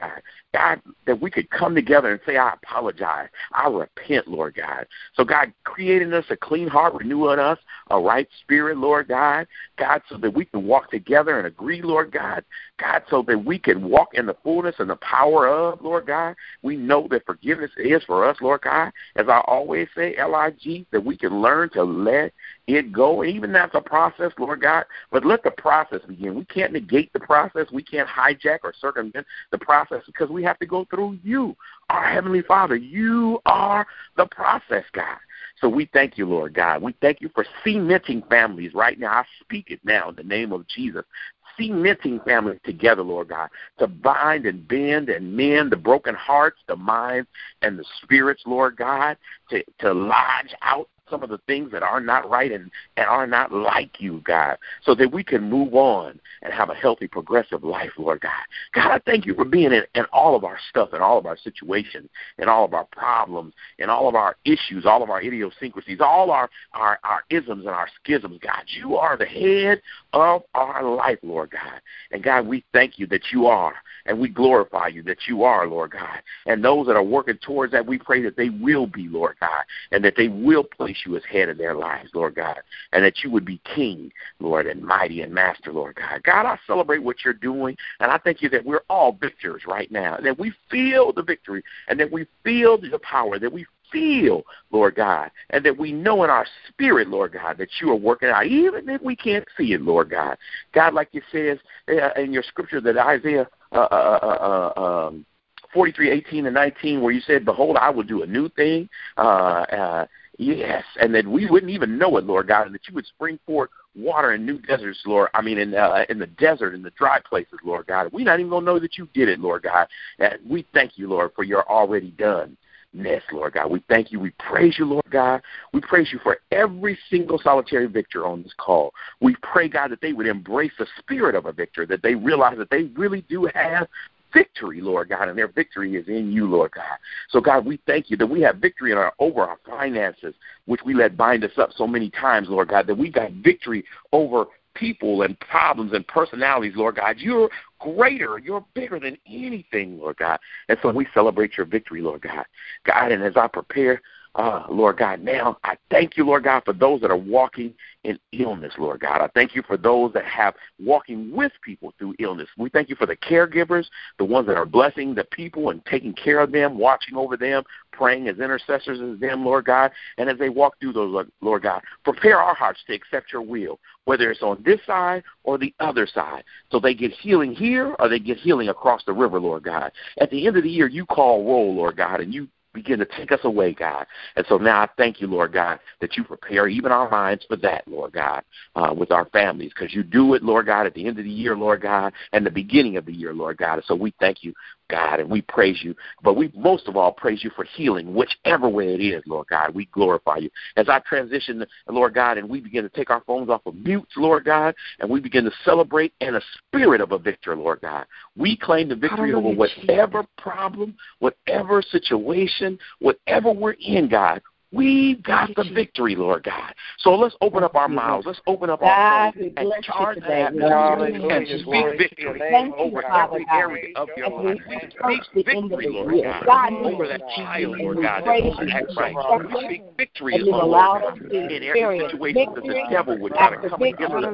God, that we could come together and say, I apologize. I repent, Lord God. So, God, create in us a clean heart, renew in us a right spirit, Lord God. God, so that we can walk together and agree, Lord God. God, so that we can walk in the fullness and the power of, Lord God. We know that forgiveness is for us, Lord God. As I always say, L I G, that we can learn to let it go. Even that's a process, Lord God, but let the process begin. We can't negate the process. We can't hijack or circumvent the process because we have to go through you, our Heavenly Father. You are the process, God. So we thank you, Lord God. We thank you for cementing families right now. I speak it now in the name of Jesus. Cementing families together, Lord God, to bind and bend and mend the broken hearts, the minds, and the spirits, Lord God, to, to lodge out some of the things that are not right and, and are not like you, God, so that we can move on and have a healthy, progressive life, Lord God. God, I thank you for being in, in all of our stuff, in all of our situations, in all of our problems, in all of our issues, all of our idiosyncrasies, all our, our, our isms and our schisms, God. You are the head of our life, Lord God. And, God, we thank you that you are, and we glorify you that you are, Lord God. And those that are working towards that, we pray that they will be, Lord God, and that they will place you as head of their lives, Lord God, and that you would be king, Lord, and mighty and master, Lord God. God, I celebrate what you're doing, and I thank you that we're all victors right now, that we feel the victory, and that we feel the power, that we feel, Lord God, and that we know in our spirit, Lord God, that you are working out, even if we can't see it, Lord God. God, like you says uh, in your scripture that Isaiah uh, uh, uh, um, forty-three, eighteen and nineteen, where you said, behold, I will do a new thing, uh, uh, yes, and that we wouldn't even know it, Lord God, and that you would spring forth water in new deserts, Lord. I mean, in uh, in the desert, in the dry places, Lord God. We're not even going to know that you did it, Lord God. And we thank you, Lord, for your already done. Yes, Lord God. We thank you. We praise you, Lord God. We praise you for every single solitary victor on this call. We pray, God, that they would embrace the spirit of a victor, that they realize that they really do have victory, Lord God, and their victory is in you, Lord God. So, God, we thank you that we have victory in our, over our finances, which we let bind us up so many times, Lord God, that we got victory over people and problems and personalities, Lord God. You're greater. You're bigger than anything, Lord God. And so we celebrate your victory, Lord God. God, and as I prepare, uh, Lord God, now I thank you, Lord God, for those that are walking in illness, Lord God. I thank you for those that have walking with people through illness. We thank you for the caregivers, the ones that are blessing the people and taking care of them, watching over them, praying as intercessors as them, Lord God. And as they walk through those, Lord God, prepare our hearts to accept your will, whether it's on this side or the other side, so they get healing here or they get healing across the river, Lord God. At the end of the year, you call roll, Lord God, and you begin to take us away, God. And so now I thank you, Lord God, that you prepare even our minds for that, Lord God, uh, with our families, because you do it, Lord God, at the end of the year, Lord God, and the beginning of the year, Lord God. And so we thank you, God, and we praise you. But we most of all praise you for healing, whichever way it is, Lord God. We glorify you. As I transition, Lord God, and we begin to take our phones off of mutes, Lord God, and we begin to celebrate in a spirit of a victor, Lord God. We claim the victory over whatever problem, whatever situation, whatever we're in, God. We've got the victory, Lord God. So let's open up our mouths. Let's open up our phones and charge that and speak victory over every area of your life. We speak victory, Lord God, over that child, Lord God, that wants to act right. We speak victory, Lord God, in every situation that the devil would try to come against us.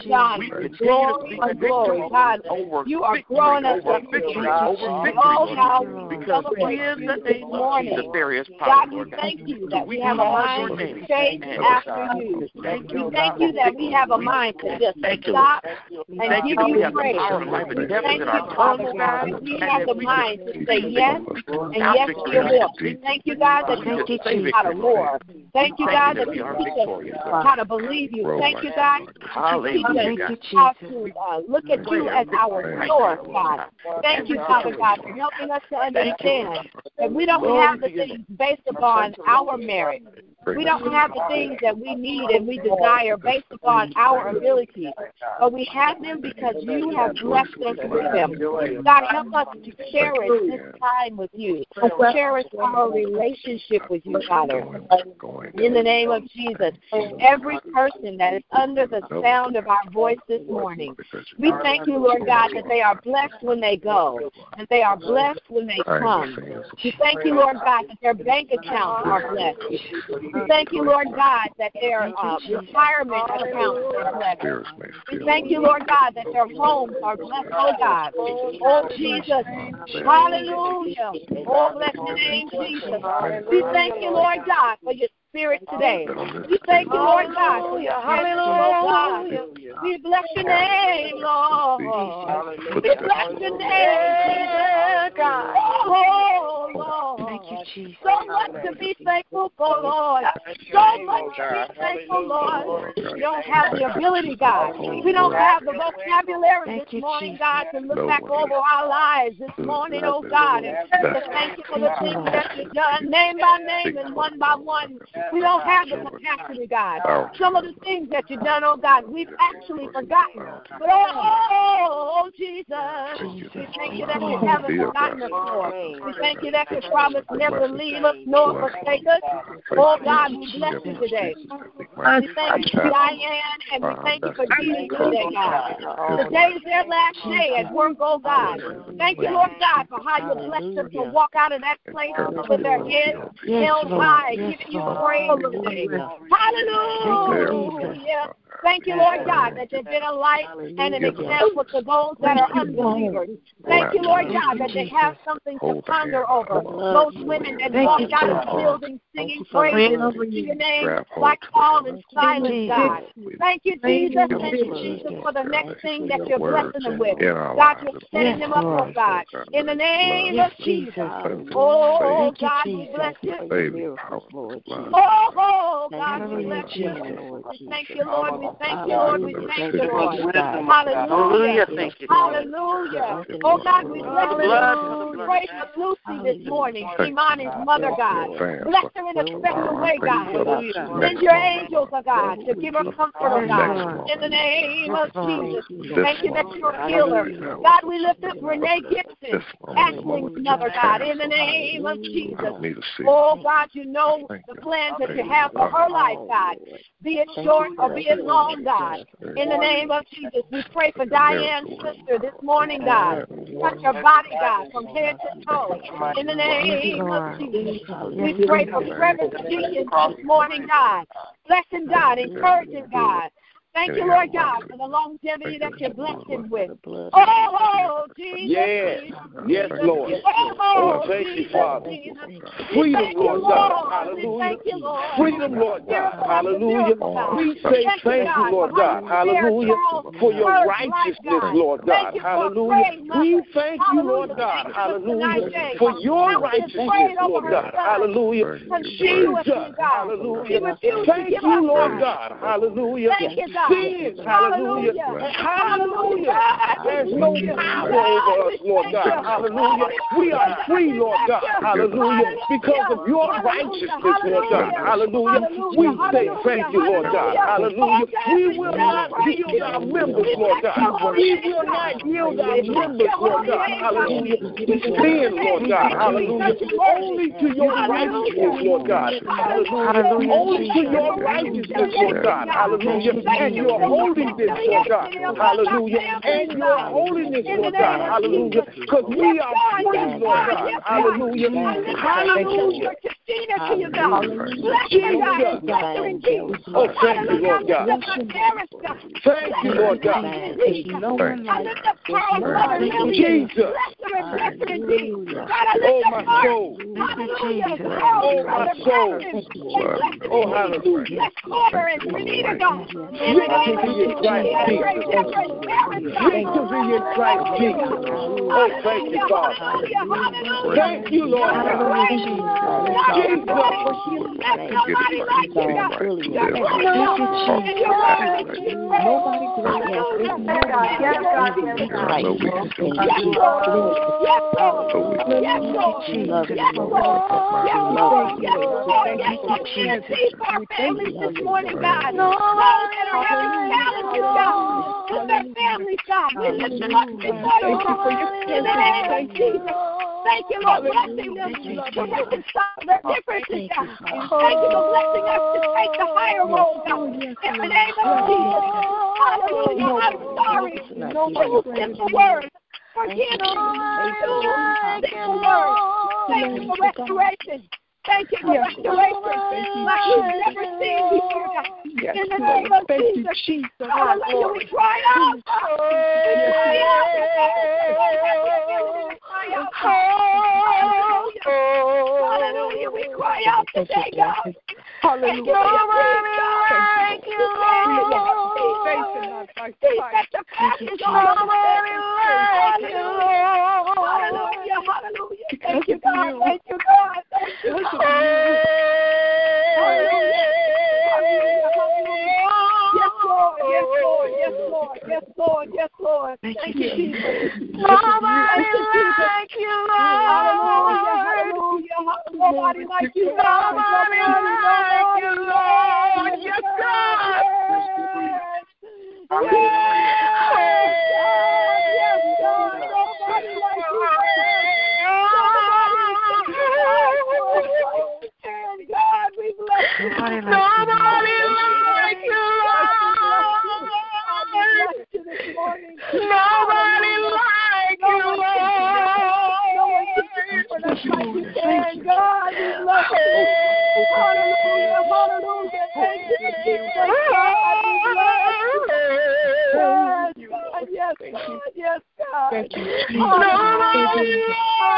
We continue to speak victory over victory, over victory, over victory, Lord, because in the name of Jesus there is power, Lord God. That we have a mind to chase after you. We thank you that we have a mind to just stop and give you praise. Thank you, Father God, that we have the mind to say yes and yes to your will. Thank you, God, that you teach us how to roar. Thank you, God, that you teach us how to believe you. Thank you, God, that you teach us how to uh, look at you as our source, God. Thank you, Father God, for helping us to understand that we don't have the things based upon our merit, We don't have the things that we need and we desire based upon our abilities, but we have them because you have blessed us with them. God, help us to cherish this time with you, cherish our relationship with you, Father. In the name of Jesus, every person that is under the sound of our voice this morning, we thank you, Lord God, that they are blessed when they go, and they are blessed when they come. We thank you, Lord God, that their bank accounts are blessed. We thank you, Lord God, that their uh, retirement accounts are blessed. We thank you, Lord God, that their homes are blessed, oh God. Oh, Jesus. Hallelujah. Oh, bless your name, Jesus. We thank you, Lord God, for your Spirit today. We thank you, Lord God. Hallelujah. We bless your name, Lord. We bless your name, God. Oh, Lord. Thank you, Jesus. So much to be thankful for, Lord. So much to be thankful, Lord. We don't have the ability, God. We don't have the vocabulary this morning, God, to look back over our lives this morning, oh God, and to thank you for the things that you've done, name by name and one by one. We don't have the capacity, God. Some of the things that you've done, oh God, we've actually forgotten. But oh, Jesus, we thank you that you haven't forgotten us, Lord. We thank you that you promised never to leave us nor forsake us. Oh God, we bless you today. We thank you for Diane, and we thank you for Jesus today, God. Today is their last day at work, oh God. Thank you, Lord God, for how you blessed them to walk out of that place with their heads held high, giving you praise today. Hallelujah. Thank you, Lord God, that they've been a light and an example to those that are unbelievers. Thank you, Lord God, that they have something to ponder over. Those women that walked out of the building singing praises to your name like Paul and Silas, God. Thank you, Jesus. Thank you, Jesus, for the next thing that you're blessing them with. God, you're setting them up, oh God. In the name of Jesus. Oh, God, we bless you. Oh, God, we bless you. We thank you, Lord. We thank you, Lord. We thank you, Lord. Hallelujah. Hallelujah. Oh, God, we bless you. We pray for Lucy this morning, Imani's mother, God. Bless her in a special way, God. Send your angels, oh God, to give her comfort, oh God. In the name of Jesus. Thank you that you're a healer. God, we lift up Renee Gibson, Ashley's mother, God, in the name of Jesus. Oh, God, you know the plans that you have for her life, God. Be it short or be it long, God. In the name of Jesus, we pray for Diane's sister this morning, God. Touch her body, God, from head to toe. In the name of Jesus, we pray for Travis Jenkins this morning, God. Blessing God, encouraging God. Thank you, Lord God, for the longevity that you're blessed him with. Oh, Jesus. Yes, yes, Lord. Oh, thank you, Father. Freedom, Lord God. Hallelujah. Freedom, Lord God. Hallelujah. We say thank you, Lord God. Hallelujah. For your righteousness, Lord God. Hallelujah. We thank you, Lord God. Hallelujah. For your righteousness, Lord God. Hallelujah. Jesus. Hallelujah. Thank you, Lord God. Hallelujah. Sin, hallelujah, hallelujah. There's no power over us, Lord God, hallelujah. We are free, Lord God, hallelujah, because of your righteousness, Lord God, hallelujah. We say thank you, Lord God, hallelujah. We will not yield our members, Lord God. We will not yield our members, Lord God, hallelujah, to sin, Lord God, hallelujah. Only to your righteousness, Lord God, hallelujah. Only to your righteousness, Lord God, hallelujah. And your holiness, Lord God, hallelujah, and your holiness, Lord God, hallelujah, because we are free, Lord God, hallelujah, hallelujah. Jesus. Oh, thank you, Lord God. Thank you, Lord God. Jesus. Oh, my soul. Oh, my soul. Oh, hallelujah. Victory in Christ Jesus. Victory in Christ Jesus. Oh, thank you, Father. Thank you, Lord God. Nobody like you, God. This morning, God, those that are having challenges, God, with their families, God, we lift them up before you, in the name of Jesus. Thank you, Lord, blessing them to reconcile their differences, God. Thank you for blessing us to take the higher road, God, in the name of Jesus. Hallelujah. I'm sorry for the simple words. Forgive me. Simple words. Thank you for restoration. Thank you for restoration like we've never seen before, God. In the name of Jesus. Hallelujah. We cry out. We cry out. We cry out. Hallelujah. We cry out today, God. Hallelujah. Thank you, Lord. The path is Hallelujah. Hallelujah. Thank you, God. Thank you, God. Thank you, God. Hallelujah. Hallelujah. Yes, Lord. Yes, Lord. Yes, Lord. Yes, Lord. Yes, Lord. Thank you, Jesus. Nobody like you, Lord. Hallelujah. Hallelujah. Nobody like you, God. Nobody like you, Lord. Yes, God. Yes, God. Yes, God. Nobody like you, Lord. God, we bless you. Nobody like you, Lord. This morning. Nobody like you, Lord. No one can do for us like you can, God. We bless you. Hallelujah, hallelujah. Thank you, Jesus. God, we bless you. Yes, God. Yes, God. Yes, God. Hallelujah.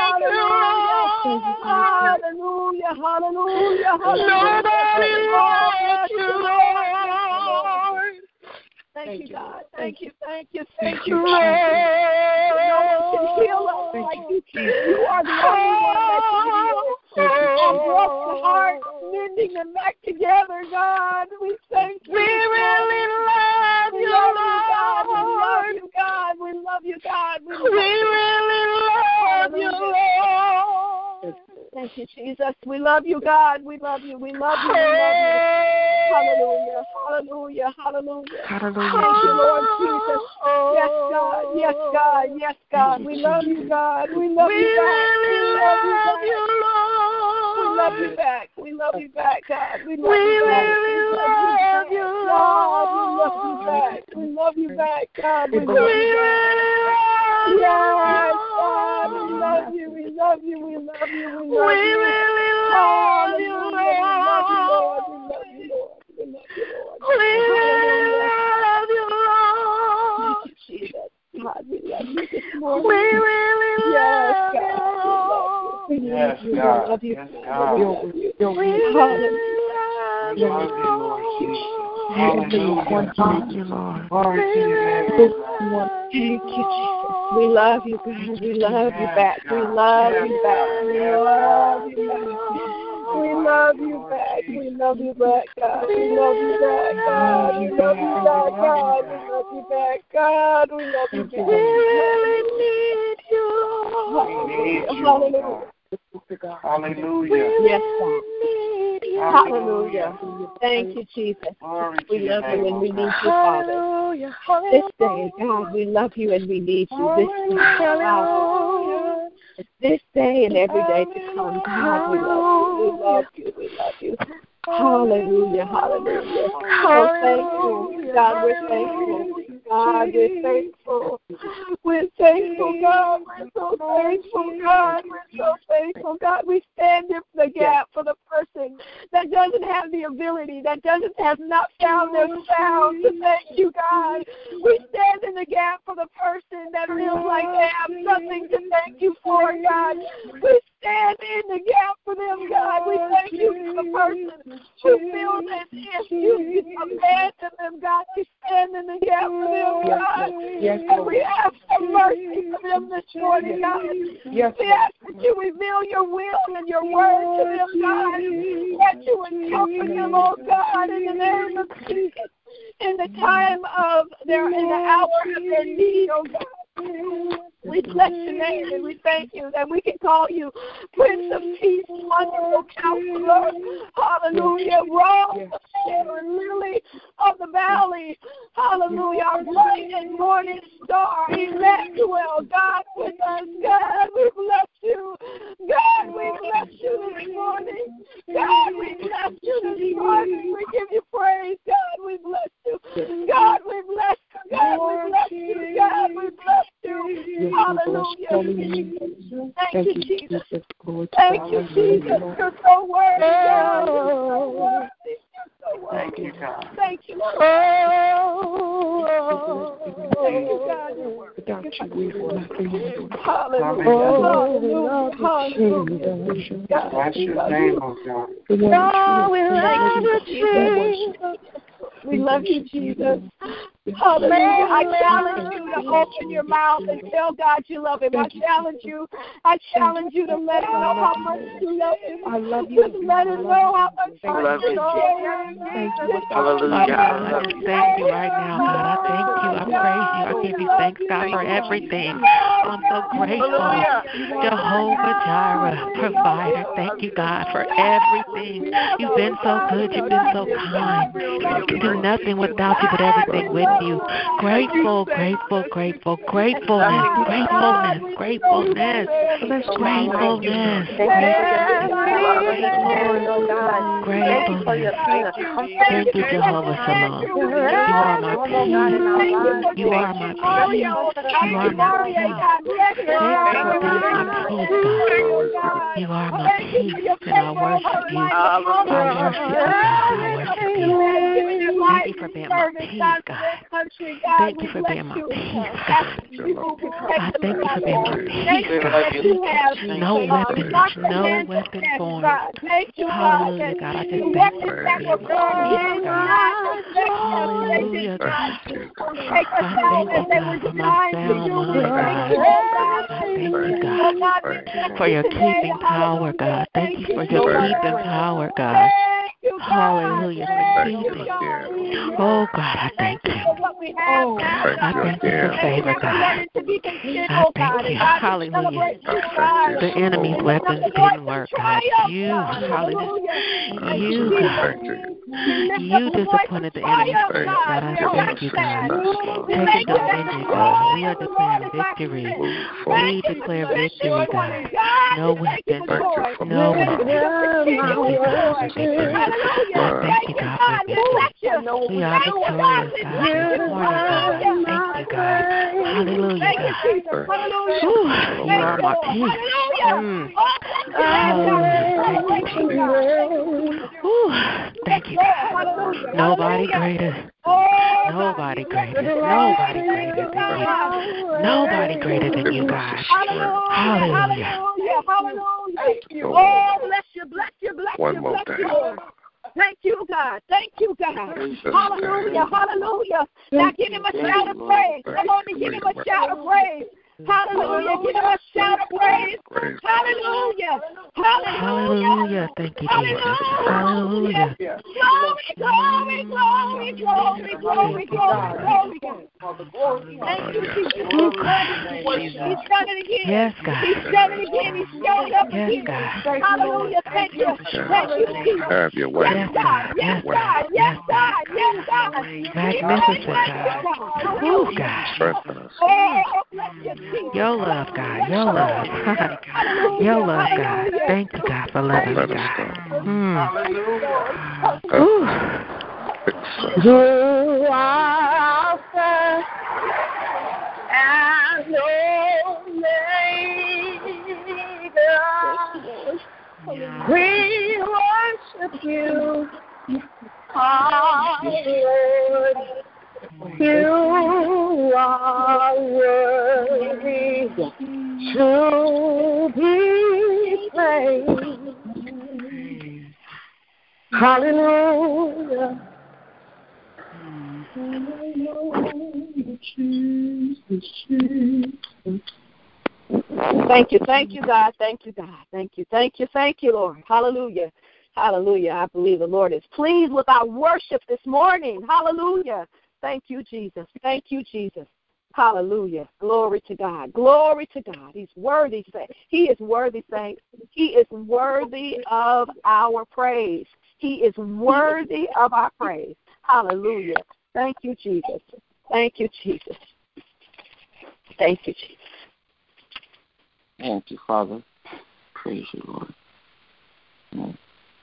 Hallelujah. Hallelujah. Hallelujah. Nobody like you, Lord. Thank you, God. Thank you, thank you, thank you, Lord. No one can heal us like you can. You are the only one that can heal. And broken heart, mending them back together, God. We thank you. We really love you, God. We love you, God. We love you, God. We really love you, Lord. Thank you, Jesus. We love you, God. We love you. We love you. We love you. Hallelujah. Hallelujah. Hallelujah. Hallelujah. Thank you, Lord Jesus. Yes, God. Yes, God. Yes, God. We love you, God. We love you, God. We love you, Lord. We love you back. We love you back, God. We love you back. We love you, Lord. We love you back. God. We love you back, God. We love you back. Yes, God. We love you. We love you. We love you. We love you. We really love you, Lord. We love you, Lord. We love you, Lord. We love you, Lord. We love you, Lord. Thank you, Jesus. God, we love you this morning. We really love you. Yes, God. We love you. Yes, God. We love you. We love you. Hallelujah. Thank you, Lord. Glory to your name. Thank you, Jesus. We love you, God. We love you back. We love you back. We love you back. We love you back. We love you back, God. We love you back, God. We love you back, God. We love you back, God. We love you back. We need you. Hallelujah. Hallelujah. Yes, God. Hallelujah. Thank you, Jesus. We love you and we need you, Father. This day, God, we love you and we need you. This day, Father. This day and every day to come, God, we love you. We love you. We love you. Hallelujah. Hallelujah. So thankful. God, we're thankful. God, we're thankful. We're thankful, God. We're so thankful, God. We're so thankful, God. We stand in the gap for the person that doesn't have the ability, that doesn't have not found their spouse to thank you, God. We stand in the gap for the person that feels like they have nothing to thank you for, God. We stand in the gap for them, God. We thank you for the person who feels as if you abandoned them, God. We stand in the gap for them, God. Yes, and we ask for mercy for them this morning, God. Yes, we ask that you reveal your will and your word to them, God. That you would comfort them, oh God, in the name of Jesus. In the time of their, in the hour of their need, oh God. We bless your name and we thank you that we can call you Prince of Peace, Wonderful Counselor, hallelujah, Rose of Sharon, Lily of the Valley, hallelujah, our bright and morning star, Emmanuel, God with us, God, we bless you, God, we bless you this morning, God, we bless you this morning, we give you praise, God, we bless you, God, we bless you, God, we bless you, God, we bless you, hallelujah, thank you, Jesus, thank you, Jesus, you're so worthy, God, you're so worthy. Thank you, God. Thank you, Lord. Oh, thank you, God. Without you, we will nothing. Hallelujah. Hallelujah. Bless your name, oh God. Oh, we love you, Jesus. We love you, Jesus. Hallelujah. I challenge you to open your mouth and tell God you love him. I challenge you. I challenge you to let him know how much you love him. I love you. Just let him know how much you love him. Hallelujah. I just thank you right now, God. I thank you. I praise you. I give you thanks, God, for everything. I'm so grateful. Jehovah Jireh, provider. Thank you, God, for everything. You've been so good. You've been so kind. I can do nothing without you, but everything with you. Grateful, grateful, grateful, gratefulness, gratefulness, gratefulness, gratefulness, gratefulness, gratefulness. Thank you, Jehovah Shalom. You are my peace. You are my peace. You are my peace. Thank you for being my peace, God. You are my peace, and I worship you. I worship you, God. I worship you. Thank you for being my peace, God. Thank you for being my peace, God. I thank you for being my peace, God. No weapon, no weapon formed. Hallelujah, God. I just thank you for being my peace, God. Hallelujah, God. I thank you, God, for my sound mind, God. I thank you, God, for your keeping power, God. Thank you for your keeping power, God. Hallelujah for keeping. Oh, God, I thank you. I thank you for favor, God. I thank you. Hallelujah. The enemy's weapons didn't work, God. You, hallelujah. You, God. You disappointed the enemy's plans, God. I thank you, God. Taking dominion, God. We are declaring victory. We declare victory, God. No weapon. No weapon. Thank you, God. Thank you, God, for victory. We are victorious, God, this morning, God. Thank you, God. Hallelujah, God. Whew, you are my peace. Mm. Hallelujah. Thank you, Jesus. Whew, thank you, God. Nobody greater. Nobody greater. Nobody greater than you. Nobody greater than you, God. Hallelujah. Hallelujah. Oh, bless you, bless you, bless you, bless you. Thank you, God. Thank you, God. Hallelujah. Hallelujah. Now give him a shout of praise. Come on and give him a shout of praise. Hallelujah. Give him a shout of praise. Hallelujah. Hallelujah. Hallelujah. Thank you, Jesus. Hallelujah. Glory, glory, glory, glory, glory, glory, glory. Thank you, Jesus. He's done it again. Yes, God. He's done it again. He's showed up yes, again. God. Hallelujah. Thank you. Thank you, Jesus. Have your way. Yes, God. Yes, God. Yes, God. Yes, God. Magnificent, God. Oh, God. Your love, God. Your love. Your love, God. Thank you, God, for loving me, God. Mm. You are Alpha and Omega. We worship you, our Lord. You are worthy to be praise. Hallelujah. Thank you, thank you, God. Thank you, God. Thank you, thank you, thank you, Lord. Hallelujah. Hallelujah. I believe the Lord is pleased with our worship this morning. Hallelujah. Thank you, Jesus. Thank you, Jesus. Hallelujah. Glory to God. Glory to God. He's worthy. He is worthy, saints. He is worthy of our praise. He is worthy of our praise. Hallelujah. Thank you, Jesus. Thank you, Jesus. Thank you, Jesus. Thank you, Father. Praise you, Lord. Amen.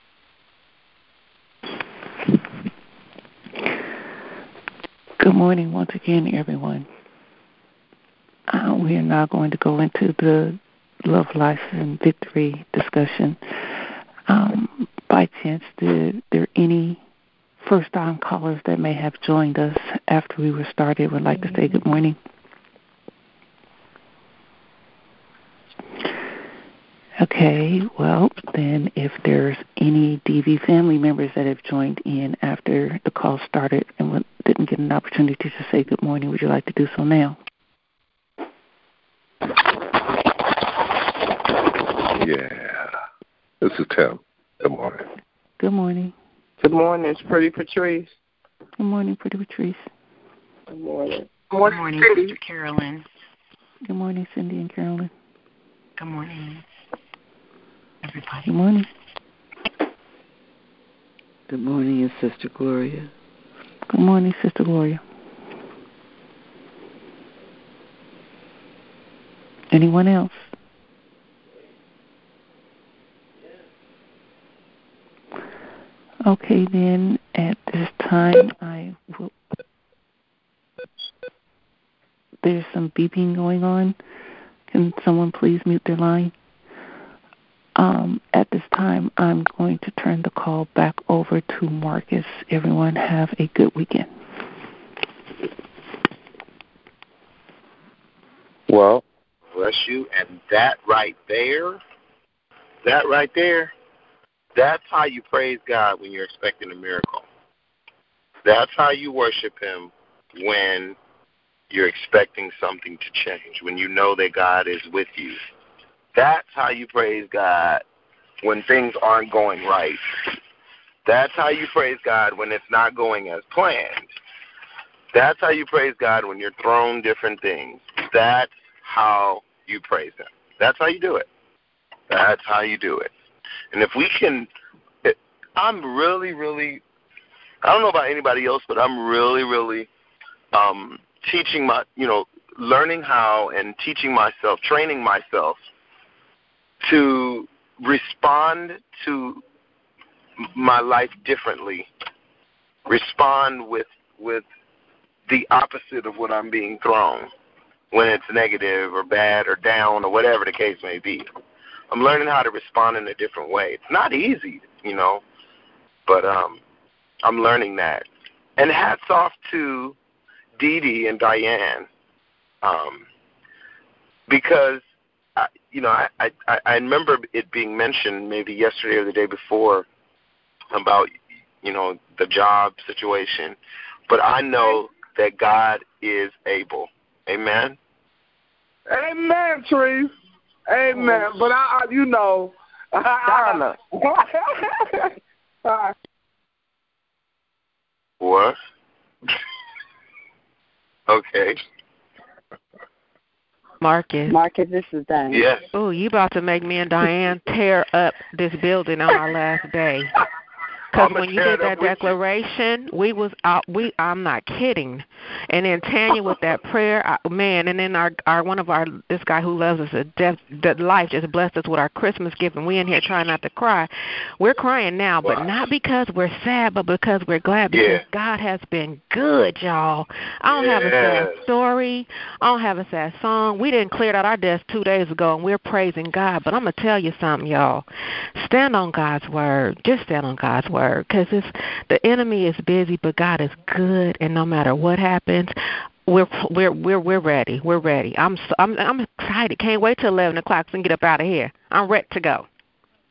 Good morning once again, everyone. Uh, we are now going to go into the love, life, and victory discussion. Um, by chance, did there any first-time callers that may have joined us after we were started would like to say good morning? Okay, well, then if there's any D V family members that have joined in after the call started and didn't get an opportunity to say good morning, would you like to do so now? Yeah. This is Tim. Good morning. Good morning. Good morning. It's Pretty Patrice. Good morning, Pretty Patrice. Good morning. Good morning, morning Sister Carolyn. Good morning, Cindy and Carolyn. Good morning, everybody. Good morning. Good morning, it's Sister Gloria. Good morning, Sister Gloria. Anyone else? Okay, then at this time, I will. There's some beeping going on. Can someone please mute their line? Um, at this time, I'm going to turn the call back over to Marcus. Everyone have a good weekend. Well, bless you. And that right there, that right there, that's how you praise God when you're expecting a miracle. That's how you worship Him when you're expecting something to change, when you know that God is with you. That's how you praise God when things aren't going right. That's how you praise God when it's not going as planned. That's how you praise God when you're thrown different things. That's how you praise Him. That's how you do it. That's how you do it. And if we can, it, I'm really, really, I don't know about anybody else, but I'm really, really um, teaching my, you know, learning how and teaching myself, training myself to respond to my life differently, respond with with the opposite of what I'm being thrown when it's negative or bad or down or whatever the case may be. I'm learning how to respond in a different way. It's not easy, you know, but um, I'm learning that. And hats off to Dee Dee and Diane, um, because, I, you know, I, I, I remember it being mentioned maybe yesterday or the day before about, you know, the job situation. But I know that God is able. Amen? Amen, Trees. Amen. But, I, I you know, I, I, what? Okay. Marcus. Marcus, this is Diane. Yes. Oh, you about to make me and Diane tear up this building on our last day. Because when you did that declaration, we was out. We I'm not kidding. And then Tanya with that prayer, I, man. And then our our one of our this guy who loves us to death, that life just blessed us with our Christmas gift, and we in here trying not to cry. We're crying now, but wow. Not because we're sad, but because we're glad because yeah. God has been good, y'all. I don't yes. have a sad story. I don't have a sad song. We didn't clear out our desk two days ago, and we're praising God. But I'm gonna tell you something, y'all. Stand on God's word. Just stand on God's word. Because it's the enemy is busy, but God is good, and no matter what happens, we're we're we're we're ready. We're ready. I'm so, I'm I'm excited. Can't wait till eleven o'clock so we can get up out of here. I'm ready to go.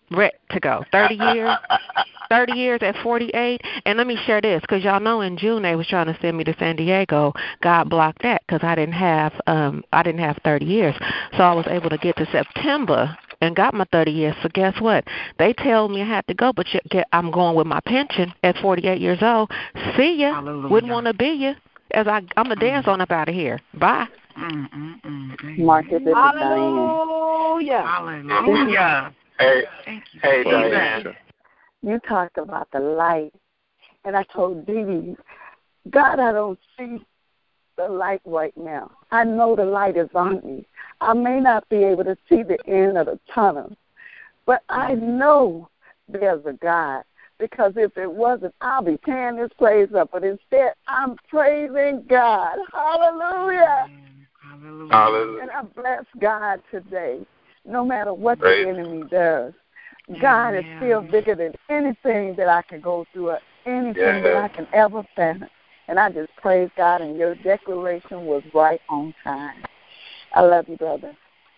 ready to go. thirty years. thirty years at forty-eight. And let me share this, because y'all know in June they was trying to send me to San Diego. God blocked that because I didn't have um I didn't have thirty years. So I was able to get to September and got my thirty years. So guess what? They told me I had to go, but you get, I'm going with my pension at forty-eight years old. See ya. Hallelujah. Wouldn't want to be ya. As I, I'm going to dance on up out of here. Bye. Mm-mm-mm. Marcus, this is Diane. Hallelujah. Hallelujah. Hey, Thank you. hey, Well, Diane. You talked about the light, and I told Dee Dee, God, I don't see the light right now. I know the light is on me. I may not be able to see the end of the tunnel, but I know there's a God, because if it wasn't, I'll be tearing this place up. But instead, I'm praising God. Hallelujah. Hallelujah. Hallelujah. And I bless God today, no matter what Praise. the enemy does. God is Amen. still bigger than anything that I can go through or anything Yeah. that I can ever fathom. And I just praise God, and your declaration was right on time. I love you, brother.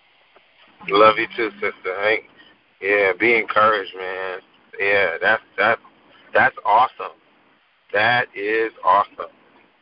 Love you too, sister. Hey, yeah, be encouraged, man. Yeah, that's that's that's awesome. That is awesome.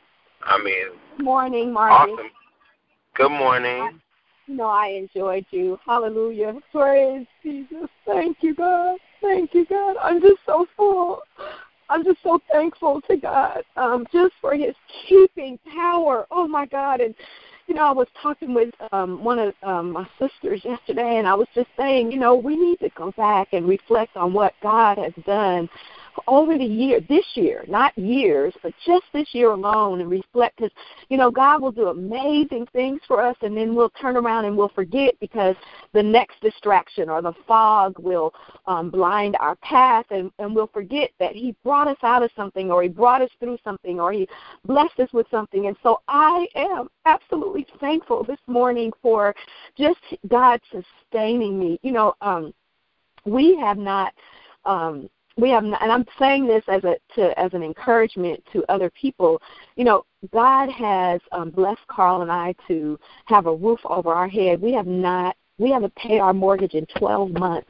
I mean, Good morning, Marcus. awesome. Good morning. You know, I enjoyed you. Hallelujah. Praise Jesus. Thank you, God. Thank you, God. I'm just so full. I'm just so thankful to God um, just for his keeping power. Oh, my God. And, you know, I was talking with um, one of um, my sisters yesterday, and I was just saying, you know, we need to go back and reflect on what God has done over the year, this year, not years, but just this year alone, and reflect, because, you know, God will do amazing things for us, and then we'll turn around and we'll forget because the next distraction or the fog will um, blind our path, and, and we'll forget that he brought us out of something, or he brought us through something, or he blessed us with something. And so I am absolutely thankful this morning for just God sustaining me. You know, um, we have not um, We have, not, and I'm saying this as a to, as an encouragement to other people. You know, God has um, blessed Carl and I to have a roof over our head. We have not, we haven't paid our mortgage in twelve months.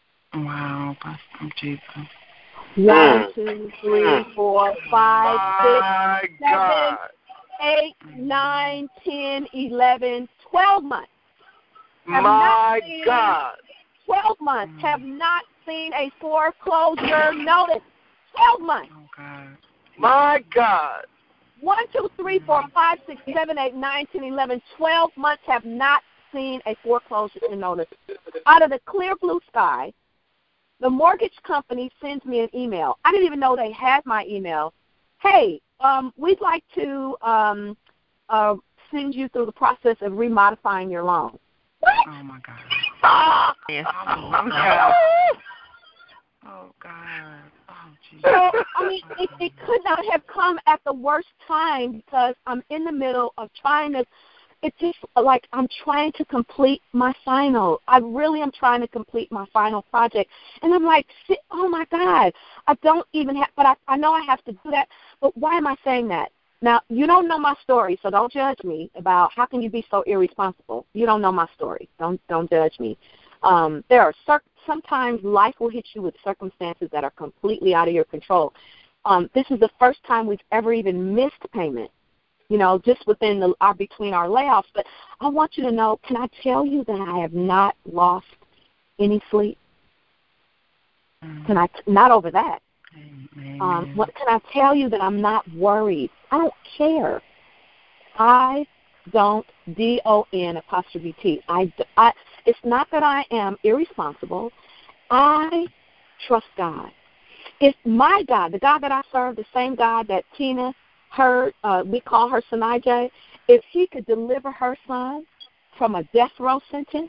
Wow, Pastor Jesus. One, two, three, four, five, My six, seven, God. eight, nine, ten, eleven, twelve months. Have My not seen- God. Twelve months have not seen a foreclosure notice. Twelve months. Oh, God. My God. One, two, three, four, five, six, seven, eight, nine, ten, eleven, twelve months have not seen a foreclosure notice. Out of the clear blue sky, the mortgage company sends me an email. I didn't even know they had my email. Hey, um, we'd like to um, uh, send you through the process of remodifying your loan. What? Oh, my God. Ah! Hallelujah. Oh, God. Oh, Jesus. So, I mean, it, it could not have come at the worst time, because I'm in the middle of trying to, it's just like I'm trying to complete my final. I really am trying to complete my final project. And I'm like, oh, my God, I don't even have, but I, I know I have to do that. But why am I saying that? Now, you don't know my story, so don't judge me about how can you be so irresponsible. You don't know my story. Don't don't judge me. Um, there are cir- sometimes life will hit you with circumstances that are completely out of your control. Um, this is the first time we've ever even missed payment, you know, just within the uh, between our layoffs. But I want you to know, can I tell you that I have not lost any sleep? Mm. Can I t- not over that? Um, what can I tell you that I'm not worried? I don't care. I don't, D O N apostrophe T. I, I, it's not that I am irresponsible. I trust God. If my God, the God that I serve, the same God that Tina heard, uh, we call her Sanai, if he could deliver her son from a death row sentence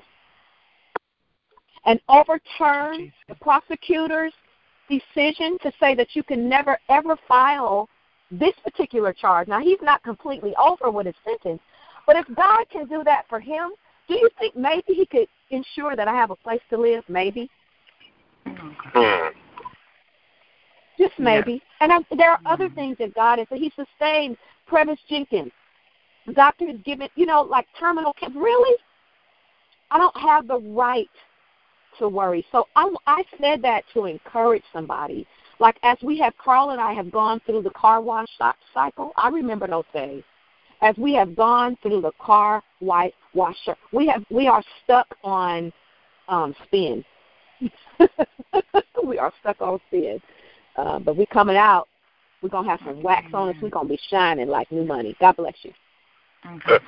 and overturn the prosecutor's decision to say that you can never, ever file this particular charge. Now, he's not completely over with his sentence, but if God can do that for him, do you think maybe he could ensure that I have a place to live? Maybe. Mm. Just maybe. Yeah. And I, there are other things that God has. He sustained Previs Jenkins. The doctor has given, you know, like terminal cancer. Really? I don't have the right to worry. So I, I said that to encourage somebody. Like as we have, Carl and I have gone through the car wash cycle. I remember those days. As we have gone through the car white washer, we have we are stuck on um, spin. we are stuck on spin. Uh, but we're coming out. We're going to have some wax on us. We're going to be shining like new money. God bless you. Okay.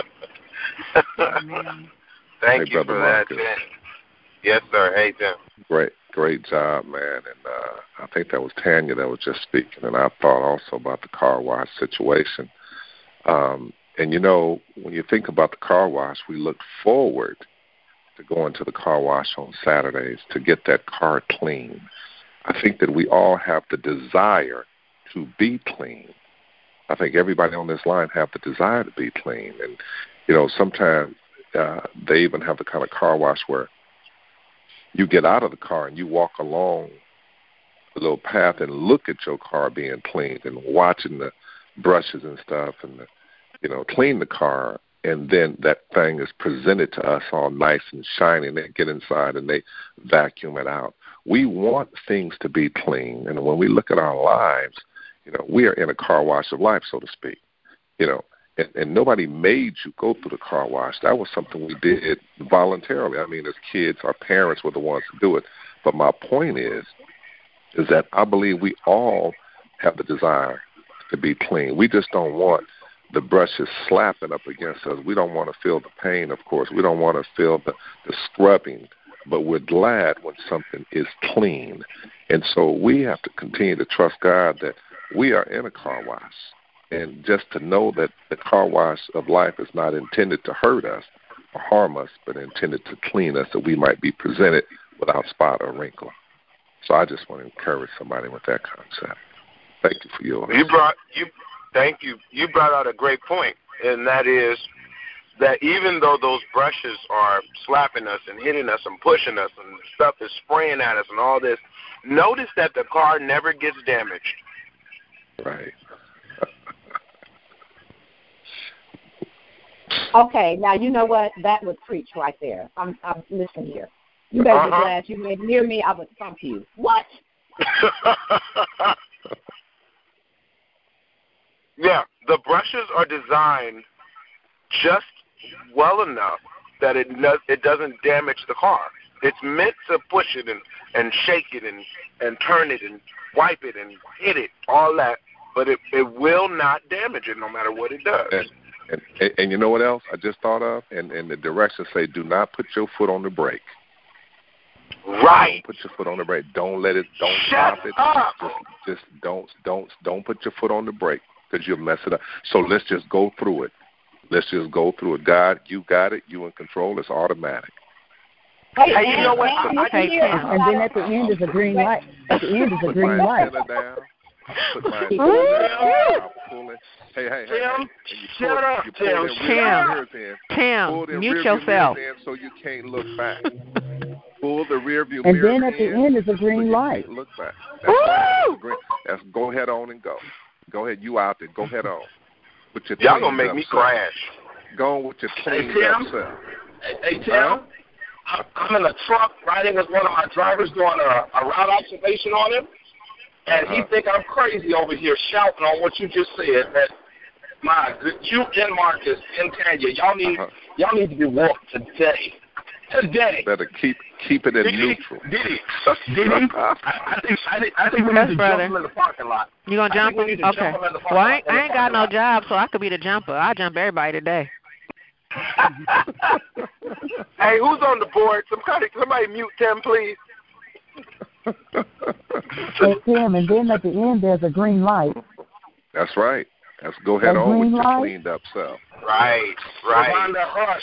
Thank hey, you Brother for Marcus. that, Tim. Yes, sir. Hey, Tim. Great, great job, man. And uh, I think that was Tanya that was just speaking. And I thought also about the car wash situation. Um, and, you know, when you think about the car wash, we look forward to going to the car wash on Saturdays to get that car clean. I think that we all have the desire to be clean. I think everybody on this line have the desire to be clean. And, you know, sometimes uh, they even have the kind of car wash where you get out of the car and you walk along a little path and look at your car being cleaned and watching the brushes and stuff and, the, you know, clean the car. And then that thing is presented to us all nice and shiny, and they get inside and they vacuum it out. We want things to be clean. And when we look at our lives, you know, we are in a car wash of life, so to speak, you know, and, and nobody made you go through the car wash. That was something we did voluntarily. I mean, as kids, our parents were the ones to do it. But my point is, is that I believe we all have the desire to be clean. We just don't want the brushes slapping up against us. We don't want to feel the pain, of course. We don't want to feel the, the scrubbing. But we're glad when something is clean. And so we have to continue to trust God that we are in a car wash. And just to know that the car wash of life is not intended to hurt us or harm us, but intended to clean us so we might be presented without spot or wrinkle. So I just want to encourage somebody with that concept. Thank you for yours. You brought you. Thank you. You brought out a great point, and that is that even though those brushes are slapping us and hitting us and pushing us and stuff is spraying at us and all this, notice that the car never gets damaged. Right. Okay, now you know what? That would preach right there. I'm, I'm listen here. You better uh-huh. be glad you live near me. I would thump you. What? Yeah, the brushes are designed just well enough that it no, it doesn't damage the car. It's meant to push it and, and shake it and, and turn it and wipe it and hit it, all that, but it, it will not damage it no matter what it does. And, and, and you know what else I just thought of? And, and the directions say, do not put your foot on the brake. Right. Don't put your foot on the brake. Don't let it, don't Shut stop it. Up. Just, just don't, don't, don't put your foot on the brake because you'll mess it up. So let's just go through it. Let's just go through it. God, you got it. You in control. It's automatic. Hey, hey you know what? And, I, I, and, and then at the end is a green light. At the end is a Put green my light. antenna down. Put my antenna down. I'll pull it. Hey, hey, hey, Tim, hey. You shut pull, up, you pull Tim. them Tim. rear mirrors in. Tim, Pull them mute rear view yourself. mirrors in so you can't look back. Pull the rear view And mirrors then at the in end is a green so you light. can't look back. That's right. That's, green. That's go head on and go. Go ahead. You out there. Go head on. With your Y'all gonna make me self. crash. Go on with your cleaned hey, up Tim. self. Hey, Tim. Huh? I'm in a truck riding with one of my drivers doing a, a route observation on him, and uh-huh. he think I'm crazy over here shouting on what you just said. But my, you and Marcus and Tanya, y'all need uh-huh. y'all need to be walked today. Today. Better keep keep it in Did neutral. He, did he? Did he? I, I think I think I think we yes, need to brother. jump him in the parking lot. You gonna jump him? Okay. Jump him well, I ain't, I ain't got no lot. job, so I could be the jumper. I jump everybody today. Hey, who's on the board? Somebody, somebody mute Tim, please. Hey, Tim, and then at the end there's a green light. That's right. Let's go ahead on with your light? cleaned up self. Right, right. Hush.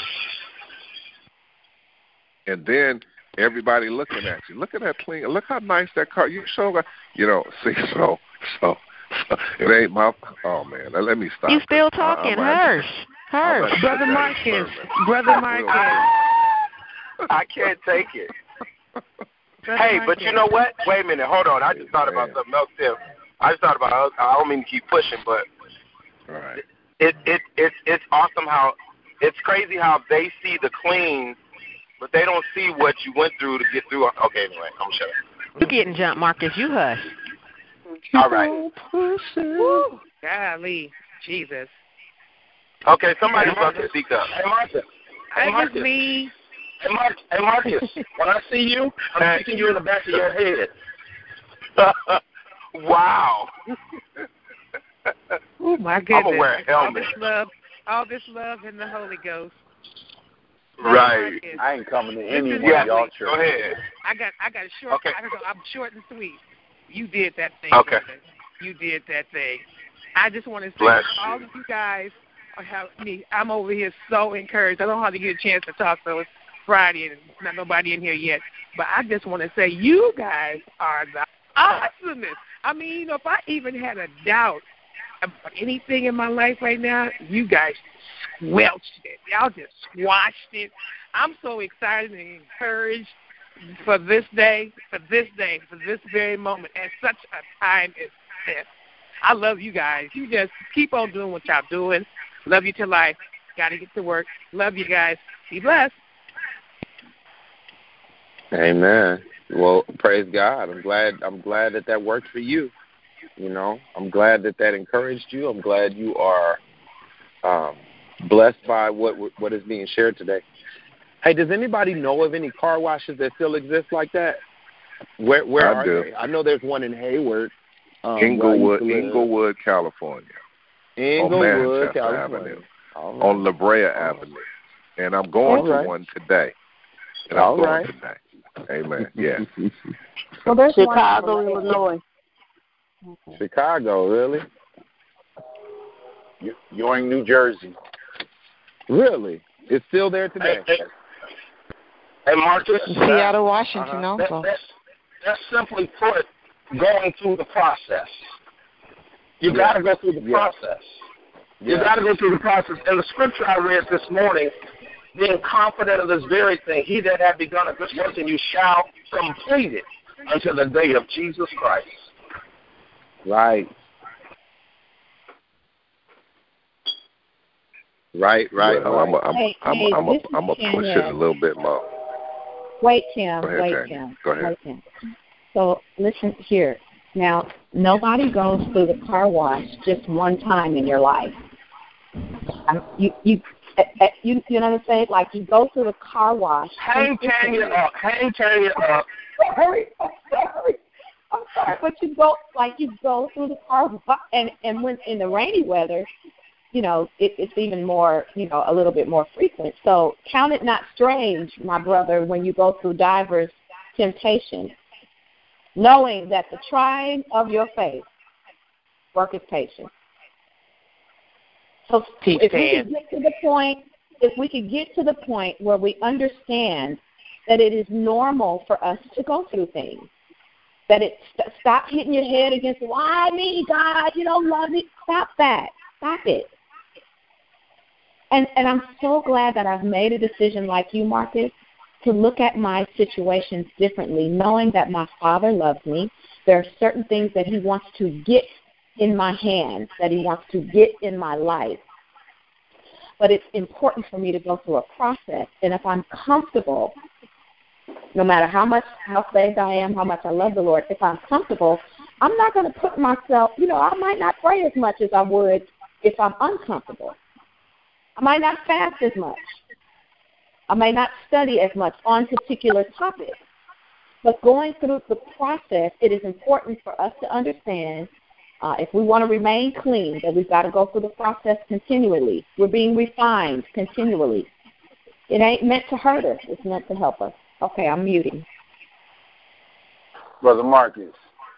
And then everybody looking at you. Look at that clean. Look how nice that car. You show, you know. See, so so, so it ain't my. Oh man, now, let me stop. You still talking, Hirsch? Hirsch, brother Marcus, brother Marcus. I can't take it. Brother hey, Marcus. But you know what? Wait a minute. Hold on. I just thought about something else, Tim. I just thought about. I don't mean to keep pushing, but right. it it it's it's awesome how it's crazy how they see the clean but they don't see what you went through to get through. Okay, anyway, I'm shut up. You getting jumped, Marcus. You hush. All right. Woo. Golly, Jesus. Okay, somebody's about to speak up. Hey, Marcus. Hey, Marcus. It's me. Hey, Mark, hey, Marcus. When I see you, I'm kicking you in the back of your head. Wow. Oh, my goodness. I'm going to wear a helmet. All this love, all this love in the Holy Ghost. Right. I ain't coming to any one yeah, of y'all churches. Go ahead. I got, I got a short. Okay. I don't know, I'm short and sweet. You did that thing. Okay. Brother. You did that thing. I just want to say, Bless all of you guys are helping me. I'm over here so encouraged. I don't hardly get a chance to talk, so it's Friday and not nobody in here yet. But I just want to say, you guys are the awesomest. I mean, you know, if I even had a doubt about anything in my life right now, you guys squelched it. Y'all just squashed it. I'm so excited and encouraged for this day, for this day, for this very moment, at such a time as this. I love you guys. You just keep on doing what y'all doing. Love you till I got to get to work. Love you guys. Be blessed. Amen. Well, praise God. I'm glad. I'm glad that that worked for you. You know, I'm glad that that encouraged you. I'm glad you are um, blessed by what what is being shared today. Hey, does anybody know of any car washes that still exist like that? Where where I are do. they? I know there's one in Hayward, um, Inglewood, Inglewood, California. Inglewood, on California. Avenue, right. on La Brea Avenue, and I'm going All to right. one today. And I'm All going right. today. Amen. Yeah. Well, there's Chicago, one in Illinois. Chicago, really? Ewing, New Jersey. Really? It's still there today. Hey, hey, hey Marcus. Seattle, Washington, uh-huh. also. That, that, that's simply put, going through the process. You Yeah. got to go through the Yeah. process. You Yeah. got to go through the process. And the scripture I read this morning, being confident of this very thing, he that hath begun a good work in you shall complete it until the day of Jesus Christ. Right. Right, right, Well, right. I'm Hey, I'm hey, I'm this I'm is gonna push it Tanya. a little bit more. Wait, Tim. Go ahead, Wait, Tanya. Tim. Go ahead. Wait, Tim. So listen here. Now, nobody goes through the car wash just one time in your life. Um, you, you, uh, uh, you, you know what I'm saying? Like you go through the car wash. Hang Tanya up. Hang Tanya up. Sorry, I'm sorry. I'm sorry, but you go like you go through the car wash, and and when in the rainy weather, you know, it, it's even more, you know, a little bit more frequent. So count it not strange, my brother, when you go through divers temptation, knowing that the trying of your faith worketh patience. So Teach if we Pam. could get to the point, if we could get to the point where we understand that it is normal for us to go through things, that it st- stop hitting your head against, why me, God? You don't love me. Stop that. Stop it. And and I'm so glad that I've made a decision like you, Marcus, to look at my situations differently, knowing that my Father loves me. There are certain things that he wants to get in my hands, that he wants to get in my life. But it's important for me to go through a process. And if I'm comfortable, no matter how much, how saved I am, how much I love the Lord, if I'm comfortable, I'm not going to put myself, you know, I might not pray as much as I would if I'm uncomfortable. I might not fast as much. I may not study as much on particular topics. But going through the process, it is important for us to understand, uh, if we want to remain clean, that we've got to go through the process continually. We're being refined continually. It ain't meant to hurt us. It's meant to help us. Okay, I'm muting. Brother Marcus.